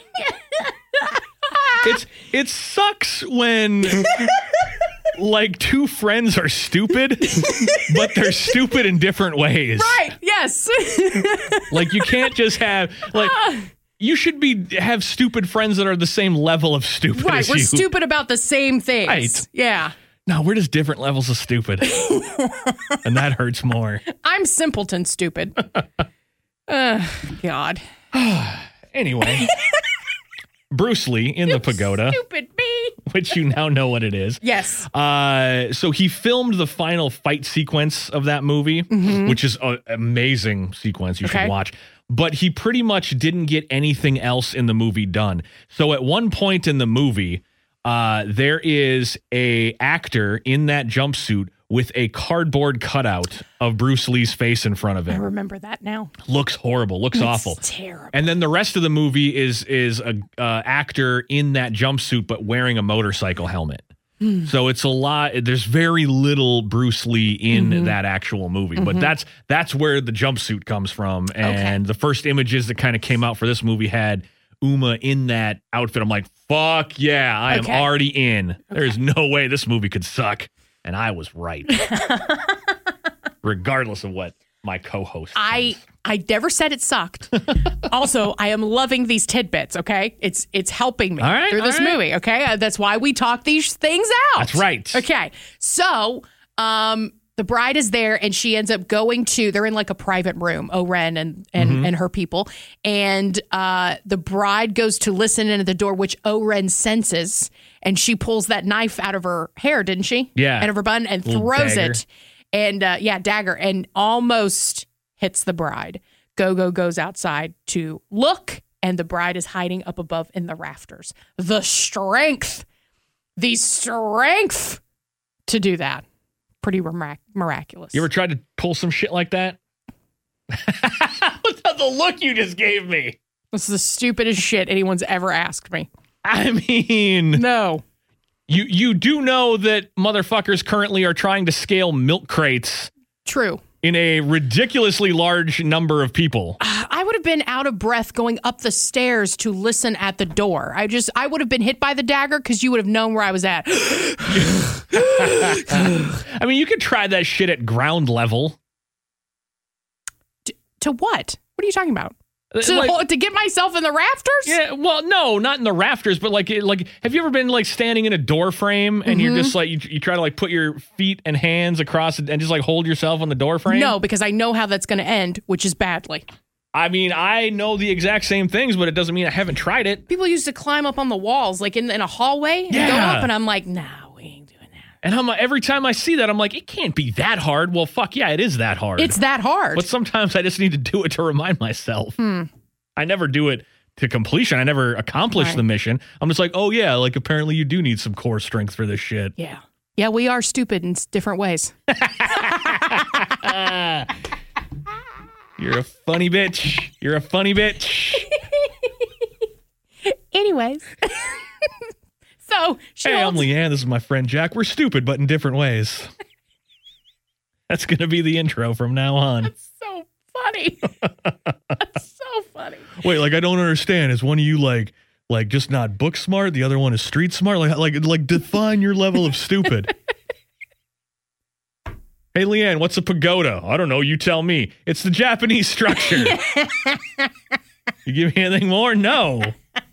It's it sucks when like two friends are stupid, but they're stupid in different ways. Right. Yes. Like you can't just have like you should be have stupid friends that are the same level of stupid Right. as We're you. stupid about the same things. Right. Yeah. No, we're just different levels of stupid. And that hurts more. I'm simpleton stupid. uh, God. Anyway, Bruce Lee in the pagoda, Stupid me. which you now know what it is. Yes. Uh, so he filmed the final fight sequence of that movie, Mm-hmm. which is an amazing sequence you Okay. should watch. But he pretty much didn't get anything else in the movie done. So at one point in the movie, uh, there is a actor in that jumpsuit with a cardboard cutout of Bruce Lee's face in front of I him. remember that now. Looks horrible. Looks It's awful. terrible. And then the rest of the movie is is a uh, actor in that jumpsuit but wearing a motorcycle helmet. Hmm. So it's a lot. There's very little Bruce Lee in Mm-hmm. that actual movie, but that's that's where the jumpsuit comes from. And the first images that kind of came out for this movie had Uma in that outfit. I'm like, fuck yeah, I Okay. am already in. There's no way this movie could suck, and I was right, regardless of what my co-host. I says. I never said it sucked. Also, I am loving these tidbits. Okay, it's it's helping me All right, through this all right. movie. Okay, Uh, that's why we talk these things out. That's right. Okay, so um, the bride is there, and she ends up going to. They're in like a private room, Oren and and Mm-hmm. and her people, and uh, the bride goes to listen in at the door, which Oren senses, and she pulls that knife out of her hair, didn't she? Yeah. out of her bun, and Little throws dagger. it. And uh, yeah, dagger, and almost hits the bride. Gogo goes outside to look, and the bride is hiding up above in the rafters. The strength, the strength to do that. Pretty mirac- miraculous. You ever tried to pull some shit like that? What's the look you just gave me? This is the stupidest shit anyone's ever asked me. I mean, No. you you do know that motherfuckers currently are trying to scale milk crates True. in a ridiculously large number of people. I would have been out of breath going up the stairs to listen at the door. I just, I would have been hit by the dagger because you would have known where I was at. I mean, you could try that shit at ground level. To what? What are you talking about? To, Like- to get myself in the rafters? Yeah, well, no, not in the rafters, but like, like, have you ever been like standing in a door frame and you're just like, you, you try to like put your feet and hands across it and just like hold yourself on the door frame? No, because I know how that's going to end, which is badly. I mean, I know the exact same things, but it doesn't mean I haven't tried it. People used to climb up on the walls, like in, in a hallway, and go Yeah. up, and I'm like, nah, we ain't doing that. And I'm every time I see that, I'm like, it can't be that hard. Well, fuck yeah, it is that hard. It's that hard. But sometimes I just need to do it to remind myself. I never do it to completion. I never accomplish Right. the mission. I'm just like, oh yeah, like apparently you do need some core strength for this shit. yeah. Yeah, we are stupid in s- different ways. You're a funny bitch. You're a funny bitch. Anyways. So she Hey, I'm holds- Leanne. This is my friend Jack. We're stupid, but in different ways. That's going to be the intro from now on. so funny. That's so funny. Wait, like I don't understand. Is one of you like like just not book smart? The other one is street smart? Like like like define your level of stupid. Hey Leanne, what's a pagoda? I don't know, you tell me. It's the Japanese structure. You give me anything more? No.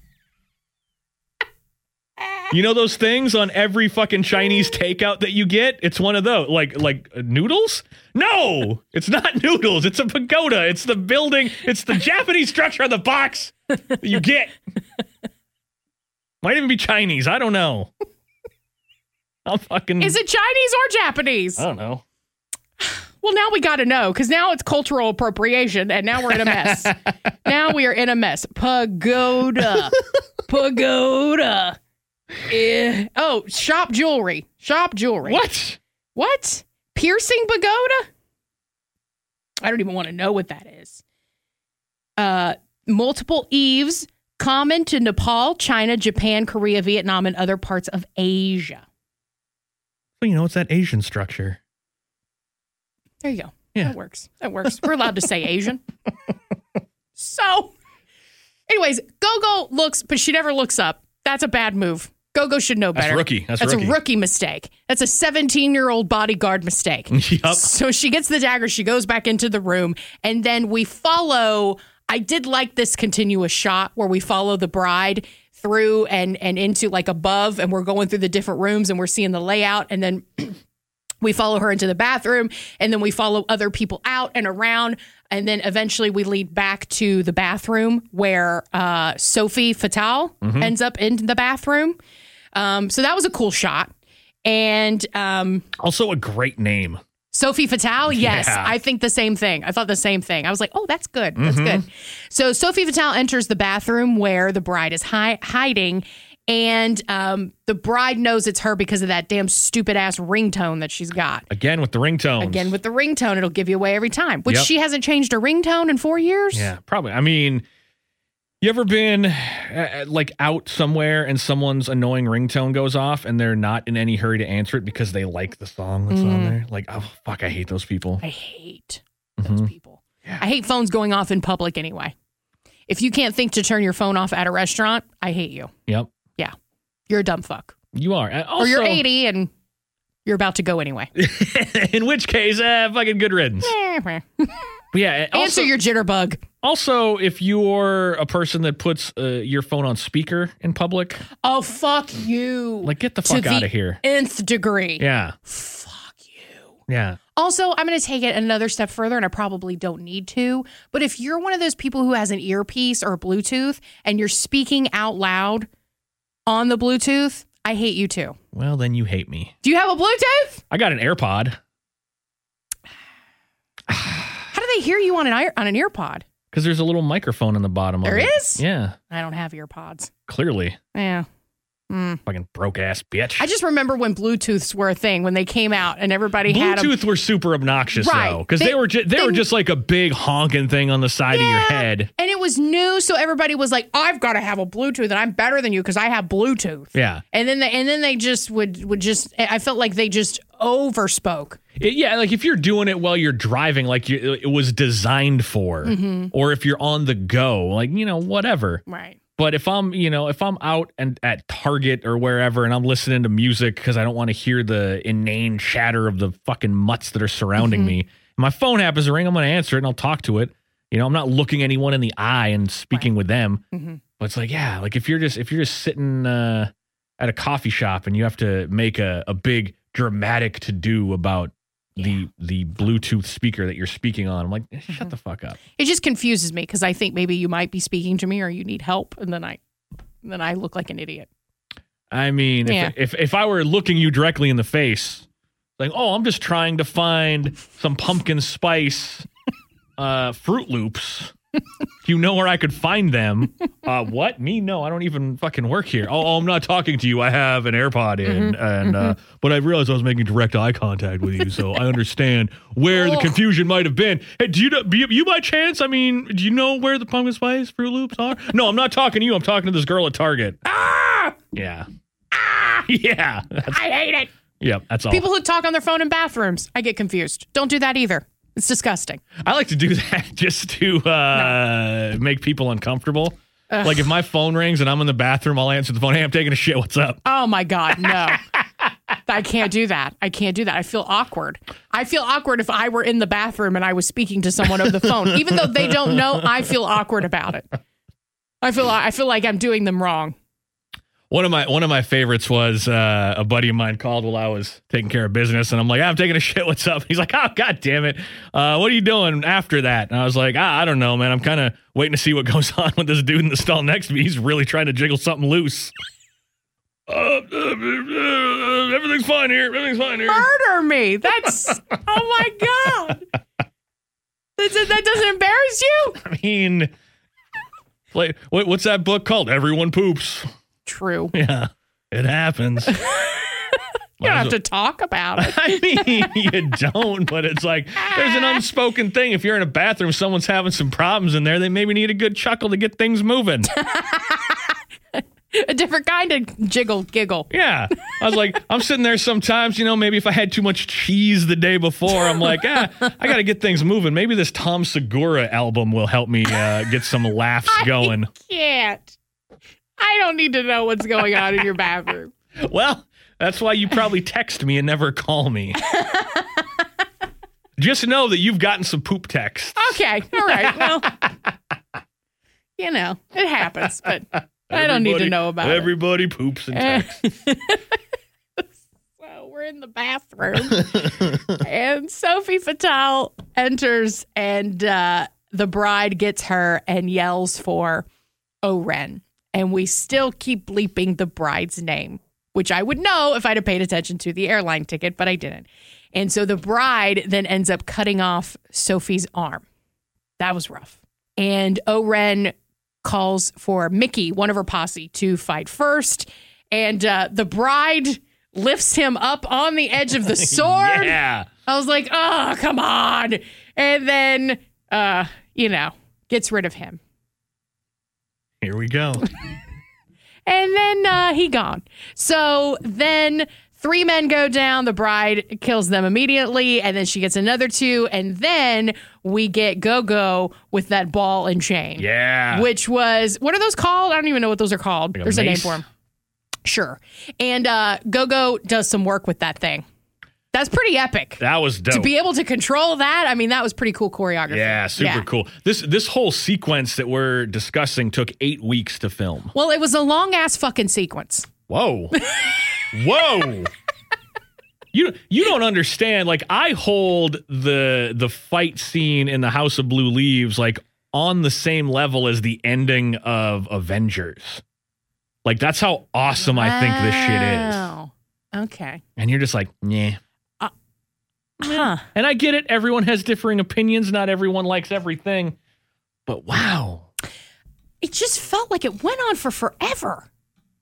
You know those things on every fucking Chinese takeout that you get? It's one of those. Like like uh, noodles? No, it's not noodles. It's a pagoda. It's the building. It's the Japanese structure on the box that you get. Might even be Chinese. I don't know. I'm fucking. Is it Chinese or Japanese? I don't know. Well, now we got to know because now it's cultural appropriation and now we're in a mess. Now we are in a mess. Pagoda. Pagoda. Eh, oh, shop jewelry. Shop jewelry. What? What? Piercing pagoda? I don't even want to know what that is. Uh, multiple eaves, common to Nepal, China, Japan, Korea, Vietnam, and other parts of Asia. Well, you know, it's that Asian structure. There you go. Yeah. That works. That works. We're allowed to say Asian. So, anyways, Gogo looks, but she never looks up. That's a bad move. Gogo should know That's better. rookie. That's That's rookie. a rookie mistake. That's a seventeen-year-old bodyguard mistake. Yup. So she gets the dagger. She goes back into the room, and then we follow. I did like this continuous shot where we follow the bride through and and into like above, and we're going through the different rooms, and we're seeing the layout, and then We follow her into the bathroom, and then we follow other people out and around. And then eventually we lead back to the bathroom where uh, Sophie Fatale mm-hmm. ends up in the bathroom. Um, so that was a cool shot. And um, also a great name. Sophie Fatale, yes. Yeah. I think the same thing. I thought the same thing. I was like, oh, that's good. That's mm-hmm. good. So Sophie Fatale enters the bathroom where the bride is hi- hiding. And um, the bride knows it's her because of that damn stupid ass ringtone that she's got. Again with the ringtone. Again with the ringtone. It'll give you away every time. Which Yep. she hasn't changed her ringtone in four years. Yeah, probably. I mean, you ever been uh, like out somewhere and someone's annoying ringtone goes off and they're not in any hurry to answer it because they like the song that's Mm. on there? Like, oh, fuck, I hate those people. I hate Mm-hmm. those people. I hate phones going off in public anyway. If you can't think to turn your phone off at a restaurant, I hate you. Yep. Yeah. You're a dumb fuck. You are. And also, or you're eighty and you're about to go anyway. in which case, uh, fucking good riddance. But yeah. Answer Also, your jitterbug. also, if you're a person that puts uh, your phone on speaker in public, Oh, fuck you. like, get the To fuck out the of here. Nth degree. Yeah. Fuck you. Yeah. Also, I'm going to take it another step further, and I probably don't need to. But if you're one of those people who has an earpiece or a Bluetooth and you're speaking out loud on the Bluetooth, I hate you too. Well, then you hate me. Do you have a Bluetooth? I got an AirPod. How do they hear you on an ear- on an earpod? Because there's a little microphone in the bottom There of it. is? Yeah, I don't have earpods. clearly. Yeah. Mm. Fucking broke ass bitch. I just remember when Bluetooths were a thing, when they came out and everybody had them. Bluetooth were super obnoxious Right. though, because they, They- were ju- they, they- were just like a big honking thing on the side of your Yeah. head. And it was new, so everybody was like, "I've got to have a Bluetooth, and I'm better than you because I have Bluetooth." Yeah, And then they and then they just would would just. I felt like they just overspoke. It- yeah. Like if you're doing it while you're driving, like you, it was designed for, Mm-hmm. or if you're on the go, like you know whatever. Right. But if I'm, you know, if I'm out and at Target or wherever and I'm listening to music because I don't want to hear the inane chatter of the fucking mutts that are surrounding Mm-hmm. me, and my phone happens to ring, I'm going to answer it and I'll talk to it. You know, I'm not looking anyone in the eye and speaking Right. with them. Mm-hmm. But it's like, yeah, like if you're just if you're just sitting uh, at a coffee shop and you have to make a, a big dramatic to do about the the Bluetooth speaker that you're speaking on, I'm like, shut Mm-hmm. the fuck up. It just confuses me because I think maybe you might be speaking to me or you need help, and then I then I look like an idiot. I mean, Yeah. if, if if I were looking you directly in the face, like, oh, I'm just trying to find some pumpkin spice uh, Fruit Loops. Do you know where I could find them? Uh, what? Me? No, I don't even fucking work here. Oh, oh, I'm not talking to you. I have an AirPod in, Mm-hmm. and uh, but I realized I was making direct eye contact with you, so I understand where the confusion might have been. Hey, do you know, you, you by chance? I mean, do you know where the pumpkin spice Fruit Loops are? No, I'm not talking to you. I'm talking to this girl at Target. Ah! Yeah. Ah! Yeah. That's, I hate it. yeah, that's all. People who talk on their phone in bathrooms, I get confused. Don't do that either. It's disgusting. I like to do that just to uh, make people uncomfortable. Ugh. Like if my phone rings and I'm in the bathroom, I'll answer the phone. Hey, I'm taking a shit. What's up? Oh my God, no. I can't do that. I can't do that. I feel awkward. I feel awkward if I were in the bathroom and I was speaking to someone over the phone. Even though they don't know, I feel awkward about it. I feel I feel like I'm doing them wrong. One of my one of my favorites was uh, a buddy of mine called while I was taking care of business, and I'm like, ah, I'm taking a shit. What's up? He's like, oh, God damn it. Uh, what are you doing after that? And I was like, ah, I don't know, man. I'm kind of waiting to see what goes on with this dude in the stall next to me. He's really trying to jiggle something loose. Uh, uh, uh, everything's fine here. Everything's fine here. Murder me. That's oh my God. That's, that doesn't embarrass you? I mean, like, what, what's that book called? Everyone Poops. True. Yeah, it happens. You don't have to talk about it. I mean, you don't, but it's like there's an unspoken thing. If you're in a bathroom, someone's having some problems in there, they maybe need a good chuckle to get things moving. A different kind of jiggle giggle. Yeah. I was like, I'm sitting there sometimes, you know, maybe if I had too much cheese the day before, I'm like, ah, I got to get things moving. Maybe this Tom Segura album will help me uh, get some laughs going. I can't. I don't need to know what's going on in your bathroom. Well, that's why you probably text me and never call me. Just know that you've gotten some poop texts. Okay. All right. Well, you know, it happens, but I don't need to know about everybody poops and it. texts. So we're we're in the bathroom. And Sophie Fatale enters, and uh, the bride gets her and yells for O-Ren. And we still keep bleeping the bride's name, which I would know if I'd have paid attention to the airline ticket, but I didn't. And so the bride then ends up cutting off Sophie's arm. That was rough. And O-Ren calls for Mickey, one of her posse, to fight first. And uh, the bride lifts him up on the edge of the sword. Yeah. I was like, oh, come on. And then, uh, you know, gets rid of him. Here we go. And then uh, he gone. So then three men go down. The bride kills them immediately. And then she gets another two. And then we get Go-Go with that ball and chain. Yeah. Which was, what are those called? I don't even know what those are called. Like a There's a name mace? for them. Sure. And uh, Go-Go does some work with that thing. That's pretty epic. That was dope. To be able to control that, I mean, that was pretty cool choreography. Yeah, super cool. This this whole sequence that we're discussing took eight weeks to film. Well, it was a long-ass fucking sequence. Whoa. Whoa. You you don't understand. Like, I hold the the fight scene in the House of Blue Leaves like on the same level as the ending of Avengers. Like, that's how awesome I think this shit is. Wow. Okay. And you're just like, yeah. Huh. And I get it. Everyone has differing opinions. Not everyone likes everything. But wow. It just felt like it went on for forever.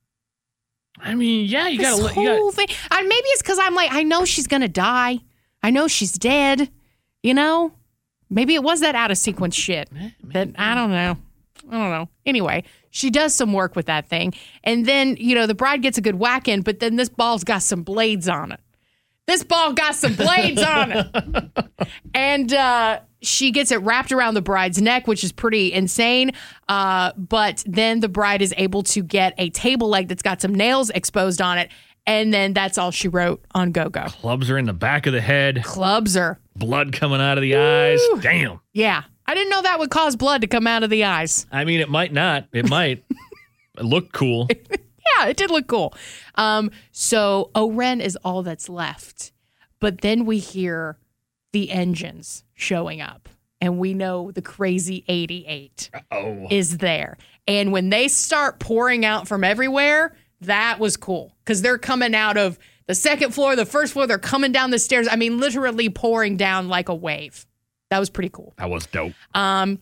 I mean, yeah, you This gotta. whole You gotta thing. And maybe it's because I'm like, I know she's gonna die. I know she's dead. You know, maybe it was that out of sequence shit. That I don't know. I don't know. Anyway, she does some work with that thing, and then you know the bride gets a good whack in, but then this ball's got some blades on it. This ball got some blades on it. And uh, she gets it wrapped around the bride's neck, which is pretty insane. Uh, but then the bride is able to get a table leg that's got some nails exposed on it. And then that's all she wrote on Go-Go. clubs are in the back of the head. Clubs her. Blood coming out of the eyes. Damn. Yeah. I didn't know that would cause blood to come out of the eyes. I mean, it might not. It might. It looked cool. Yeah, it did look cool. Um, so O-Ren is all that's left. But then we hear the engines showing up. And we know the crazy eighty-eight Oh. is there. And when they start pouring out from everywhere, that was cool. Because they're coming out of the second floor, the first floor. They're coming down the stairs. I mean, literally pouring down like a wave. That was pretty cool. That was dope. Um,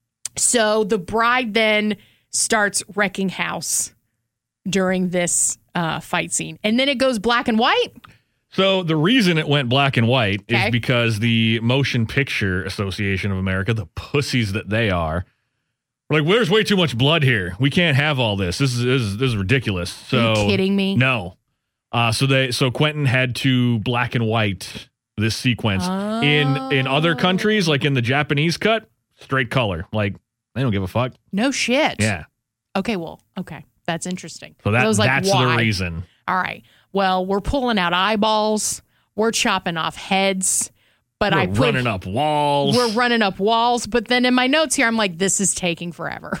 so the bride then starts wrecking house during this uh, fight scene. And then it goes black and white. So the reason it went black and white Okay. is because the Motion Picture Association of America, the pussies that they are, were like, there's way too much blood here. We can't have all this. This is this is, this is ridiculous. So, Are you kidding me? No. Uh, so they so Quentin had to black and white this sequence. Oh. In in other countries, like in the Japanese cut, straight color. Like, they don't give a fuck. No shit. Yeah. Okay, well, okay. That's interesting. So that, I was like, that's why? the reason. All right. Well, we're pulling out eyeballs. We're chopping off heads. But We're I put, running up walls. We're running up walls. But then in my notes here, I'm like, this is taking forever.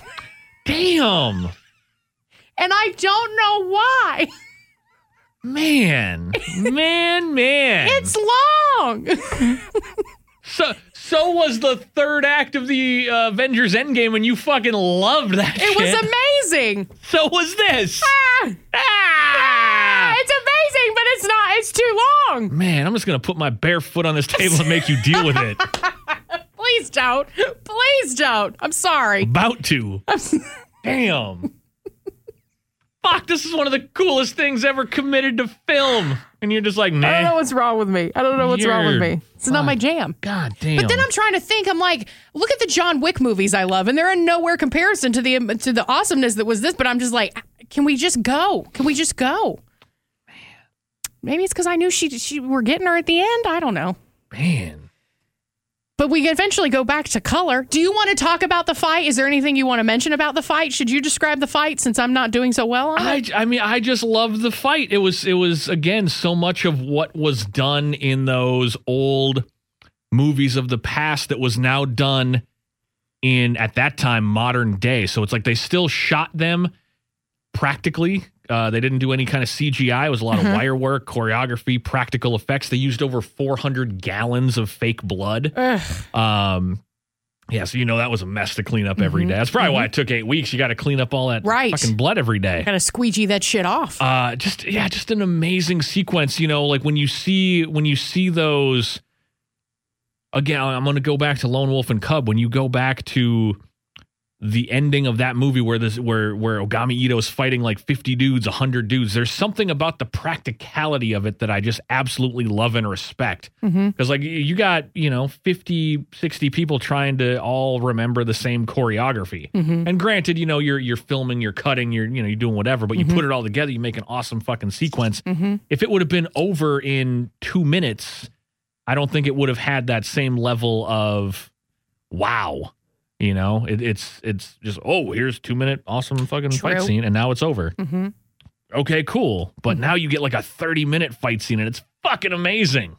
Damn. And I don't know why. Man. Man, man. It's long. So so was the third act of the uh, Avengers Endgame, and you fucking loved that It shit. was amazing. So was this. Ah, Ah! it's amazing, but it's not. It's too long. Man, I'm just going to put my bare foot on this table and make you deal with it. Please don't. Please don't. I'm sorry. About to. Damn. Fuck, this is one of the coolest things ever committed to film. And you're just like, nah. I don't know what's wrong with me. I don't know what's wrong with You're me. It's not my jam. God damn. But then I'm trying to think. I'm like, look at the John Wick movies I love, and they're in nowhere comparison to the to the awesomeness that was this. But I'm just like, can we just go? Can we just go? Man, maybe it's because I knew she she were getting her at the end. I don't know. Man. But we eventually go back to color. Do you want to talk about the fight? Is there anything you want to mention about the fight? Should you describe the fight since I'm not doing so well on it? I, I mean, I just loved the fight. It was, it was again, so much of what was done in those old movies of the past that was now done in, at that time, modern day. So it's like they still shot them practically Uh, they didn't do any kind of C G I. It was a lot mm-hmm. of wire work, choreography, practical effects. They used over four hundred gallons of fake blood. Ugh. Um, yeah, so you know that was a mess to clean up mm-hmm. every day. That's probably mm-hmm. why it took eight weeks. You got to clean up all that right. fucking blood every day. Got to squeegee that shit off. Uh, just yeah, just an amazing sequence. You know, like when you see when you see those. Again, I'm going to go back to Lone Wolf and Cub. When you go back to the ending of that movie where this where where Ogami Ito is fighting like fifty dudes, one hundred dudes, there's something about the practicality of it that I just absolutely love and respect. Because mm-hmm. like you got, you know, fifty, sixty people trying to all remember the same choreography. Mm-hmm. And granted, you know, you're you're filming, you're cutting, you're you know, you're doing whatever, but you mm-hmm. put it all together, you make an awesome fucking sequence. Mm-hmm. If it would have been over in two minutes, I don't think it would have had that same level of wow. You know, it, it's it's just, oh, here's two minute awesome fucking True. fight scene, and now it's over. Mm-hmm. Okay, cool. But mm-hmm. now you get like a thirty minute fight scene, and it's fucking amazing.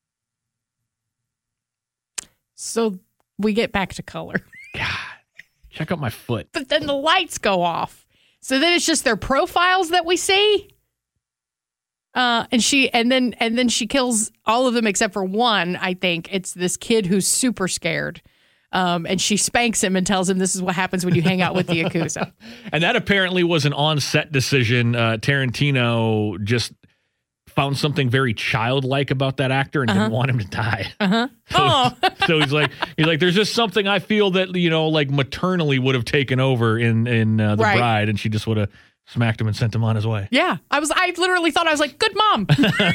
So we get back to color. God, check out my foot. But then the lights go off. So then it's just their profiles that we see. Uh, and she and then and then she kills all of them except for one, I think. It's this kid who's super scared. Um, and she spanks him and tells him this is what happens when you hang out with the Yakuza. And that apparently was an on-set decision. Uh, Tarantino just found something very childlike about that actor and uh-huh. didn't want him to die. Uh-huh. So, oh. so he's like, he's like, there's just something I feel that, you know, like maternally would have taken over in in uh, The right. Bride, and she just would have smacked him and sent him on his way. Yeah, I was. I literally thought I was like, good mom.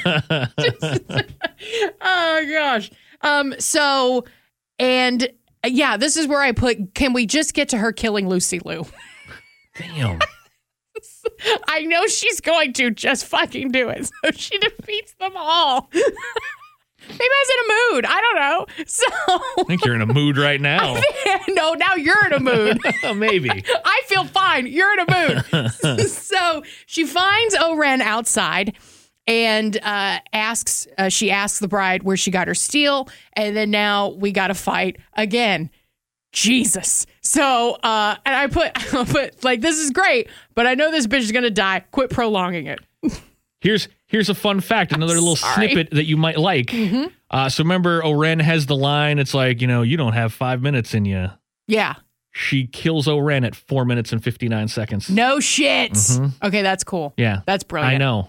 Oh gosh. Um. So and. Yeah, this is where I put, can we just get to her killing Lucy Liu? Damn. I know she's going to just fucking do it. So she defeats them all. Maybe I was in a mood. I don't know. So I think you're in a mood right now. No, now you're in a mood. Maybe. I feel fine. You're in a mood. So she finds O-Ren outside. And uh, asks, uh, she asks the bride where she got her steel. And then now we got to fight again. Jesus. So, uh, and I put, I put like, this is great, but I know this bitch is going to die. Quit prolonging it. Here's here's a fun fact, another little Sorry. snippet that you might like. Mm-hmm. Uh, so remember, O-Ren has the line, it's like, you know, you don't have five minutes in you. Yeah. She kills O-Ren at four minutes and fifty-nine seconds. No shit. Mm-hmm. Okay, that's cool. Yeah. That's brilliant. I know.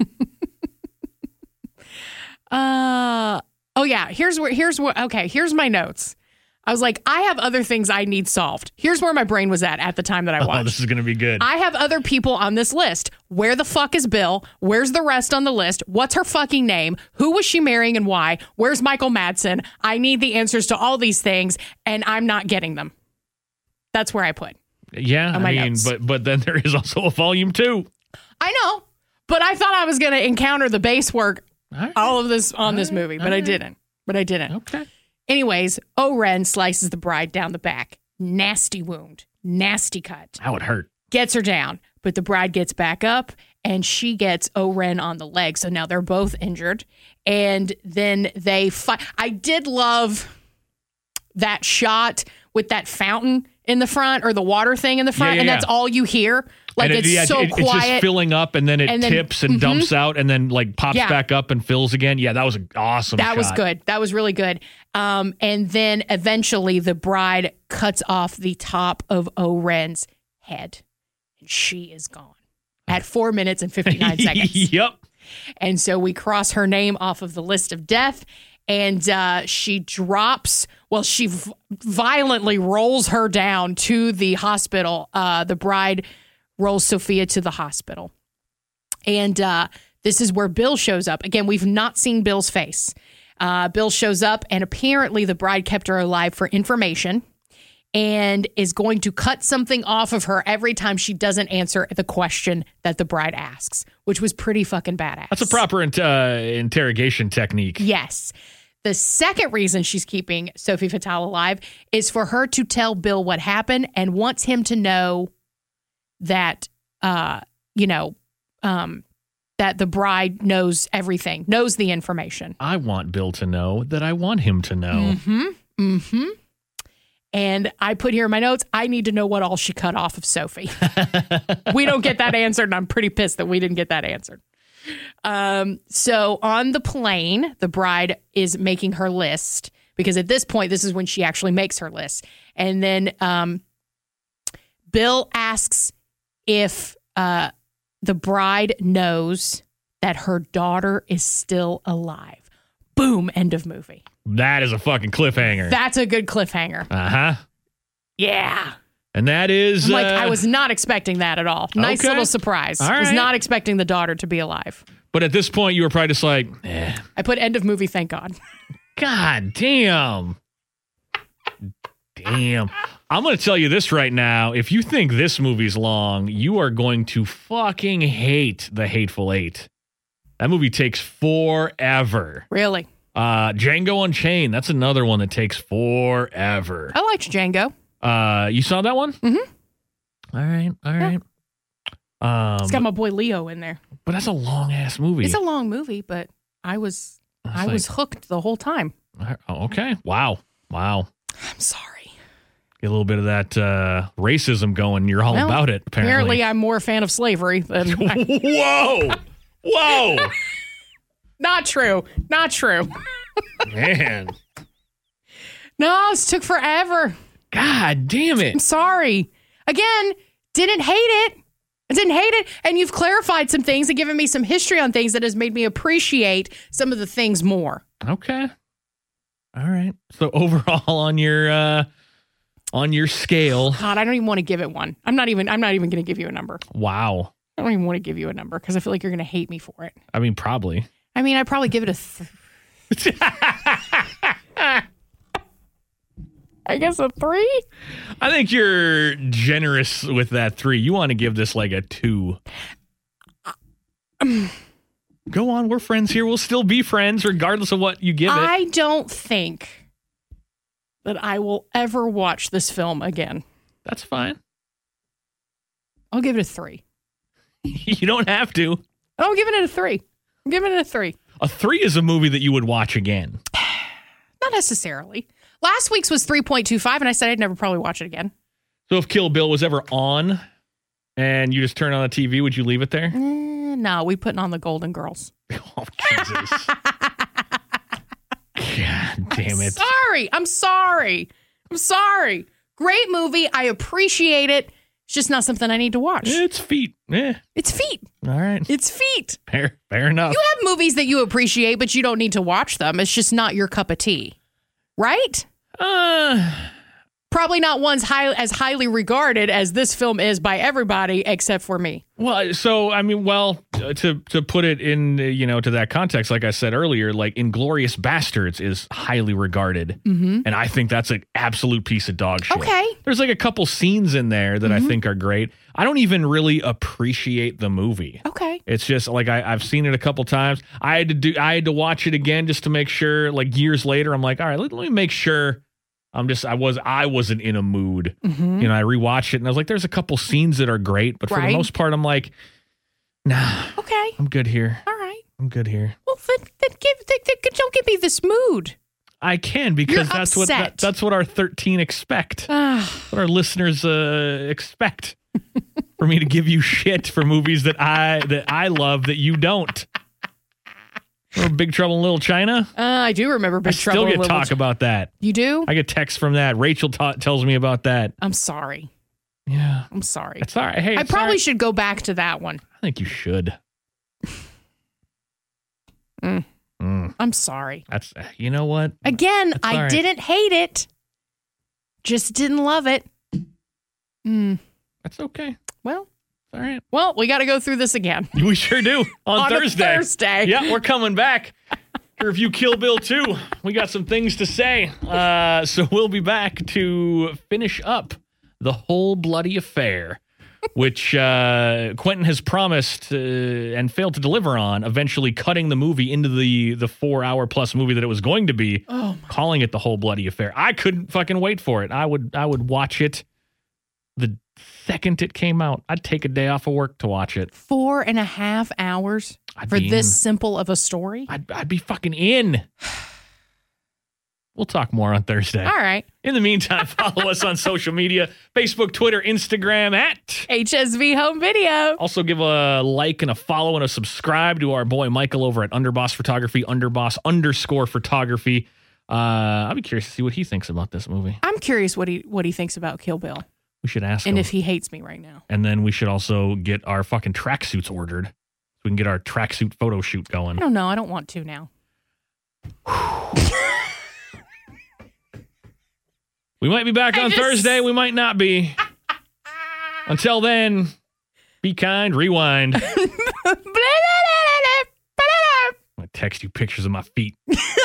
Uh oh yeah, here's where here's what okay, here's my notes. I was like, I have other things I need solved. Here's where my brain was at at the time that I watched. Oh, this is going to be good. I have other people on this list. Where the fuck is Bill? Where's the rest on the list? What's her fucking name? Who was she marrying and why? Where's Michael Madsen? I need the answers to all these things, and I'm not getting them. That's where I put. Yeah, I mean, notes. but but then there is also a volume two. I know, but I thought I was going to encounter the base work All, right. all of this on all this movie, but right. I didn't. But I didn't. Okay. Anyways, O-Ren slices the bride down the back. Nasty wound. Nasty cut. That would hurt. Gets her down. But the bride gets back up, and she gets O-Ren on the leg. So now they're both injured. And then they fight. I did love that shot with that fountain in the front, or the water thing in the front, yeah, yeah, and that's yeah. all you hear. Like, it, it's yeah, so it, quiet. It's just filling up, and then it and then, tips and mm-hmm. dumps out, and then like pops yeah. back up and fills again. Yeah, that was an awesome That shot. was good. That was really good. Um, and then eventually the bride cuts off the top of O-Ren's head, and she is gone at four minutes and fifty-nine seconds. Yep. And so we cross her name off of the list of death, and uh, she drops, well, she v- violently rolls her down to the hospital. Uh, the bride rolls Sophia to the hospital. And uh, this is where Bill shows up. Again, we've not seen Bill's face. Uh, Bill shows up, and apparently the bride kept her alive for information and is going to cut something off of her every time she doesn't answer the question that the bride asks, which was pretty fucking badass. That's a proper uh, interrogation technique. Yes. The second reason she's keeping Sophie Fatale alive is for her to tell Bill what happened and wants him to know that, uh, you know, um, that the bride knows everything, knows the information. I want Bill to know that I want him to know. Mm-hmm. Mm-hmm. And I put here in my notes, I need to know what all she cut off of Sophie. We don't get that answered, and I'm pretty pissed that we didn't get that answered. Um, so on the plane, the bride is making her list, because at this point, this is when she actually makes her list. And then um, Bill asks if uh, the bride knows that her daughter is still alive. Boom, end of movie. That is a fucking cliffhanger. That's a good cliffhanger. Uh-huh. Yeah. And that is... I'm like, uh, I was not expecting that at all. Nice okay. little surprise. All I was right. not expecting the daughter to be alive. But at this point, you were probably just like, eh. I put end of movie, thank God. God damn. Damn. I'm going to tell you this right now. If you think this movie's long, you are going to fucking hate The Hateful Eight. That movie takes forever. Really? Uh, Django Unchained, that's another one that takes forever. I liked Django. Uh, you saw that one? Mm-hmm. All right, all right. Um, It's got my boy Leo in there. but that's a long ass movie. It's a long movie, but I was It's I like- was hooked the whole time. Oh, okay. Wow. Wow. I'm sorry. Get a little bit of that uh, racism going. You're all Well, about it, apparently. Apparently, I'm more a fan of slavery than. I, Whoa. Whoa. not true. Not true. Man. No, it took forever. God damn I'm it. sorry. Again, didn't hate it. I didn't hate it. And you've clarified some things and given me some history on things that has made me appreciate some of the things more. Okay. All right. So overall on your uh, on your scale. God, I don't even want to give it one. I'm not even. I'm not even going to give you a number. Wow. I don't even want to give you a number because I feel like you're going to hate me for it. I mean, probably. I mean, I'd probably give it a. Th- I guess a three. I think you're generous with that three. You want to give this like a two. Go on. We're friends here. We'll still be friends regardless of what you give it. I don't think that I will ever watch this film again. That's fine. I'll give it a three. You don't have to. I'm giving it a three. I'm giving it a three. A three is a movie that you would watch again. Not necessarily. Last week's was three point two five, and I said I'd never probably watch it again. So if Kill Bill was ever on and you just turn on the T V, would you leave it there? Eh, no, we putting on the Golden Girls. Oh, Jesus. God damn it. Sorry. I'm sorry. I'm sorry. Great movie. I appreciate it. It's just not something I need to watch. It's feet. Eh. It's feet. All right. It's feet. Fair, fair enough. You have movies that you appreciate, but you don't need to watch them. It's just not your cup of tea. Right? Uh, Probably not one's high, as highly regarded as this film is by everybody except for me. well, so, I mean, well, uh, to to put it in, uh, you know, to that context, like I said earlier, like Inglourious Bastards is highly regarded. Mm-hmm. And I think that's an absolute piece of dog shit. Okay. There's like a couple scenes in there that Mm-hmm. I think are great. I don't even really appreciate the movie. Okay. It's just like I, I've seen it a couple times. I had to do. I had to watch it again just to make sure. Like years later, I'm like, all right, let, let me make sure. I'm just. I was. I wasn't in a mood. Mm-hmm. You know, I rewatched it and I was like, there's a couple scenes that are great, but for Right. the most part, I'm like, nah, Okay. I'm good here. All right. I'm good here. Well, then, then give, then, then don't give me this mood. I can because You're that's what that, upset. that's what our thirteen expect. Ah, What our listeners uh, expect for me to give you shit for movies that I that I love that you don't. Remember Big Trouble in Little China? uh, I do remember Big I Trouble still in get Little talk Chi- about that. You do? I get texts from that. Rachel ta- tells me about that. I'm sorry. Yeah, I'm sorry. it's all right. Hey, I it's probably all right. should go back to that one. I think you should. Mm. Mm, I'm sorry. that's you know what? Again, all I right. didn't hate it. Just didn't love it. Mm. That's okay. Well, All right. well, we got to go through this again. We sure do on, On a Thursday. Thursday. Yeah, we're coming back to review Kill Bill two. We got some things to say. Uh, so we'll be back to finish up the whole bloody affair, which uh, Quentin has promised uh, and failed to deliver on, eventually cutting the movie into the, the four-hour plus movie that it was going to be, Oh, calling it the whole bloody affair. I couldn't fucking wait for it. I would I would watch it the second it came out. I'd take a day off of work to watch it. four and a half hours I'd for be this in. simple of a story? I'd, I'd be fucking in. We'll talk more on Thursday. All right. In the meantime, follow us on social media, Facebook, Twitter, Instagram at H S V Home Video. Also give a like and a follow and a subscribe to our boy Michael over at Underboss Photography, Underboss underscore photography. Uh, I'll be curious to see what he thinks about this movie. I'm curious what he what he thinks about Kill Bill. We should ask and him. if he hates me right now. And then we should also get our fucking tracksuits ordered so we can get our tracksuit photo shoot going. I don't know. I don't want to now. We might be back I on just- Thursday. We might not be. Until then, be kind, rewind. I'm going to text you pictures of my feet.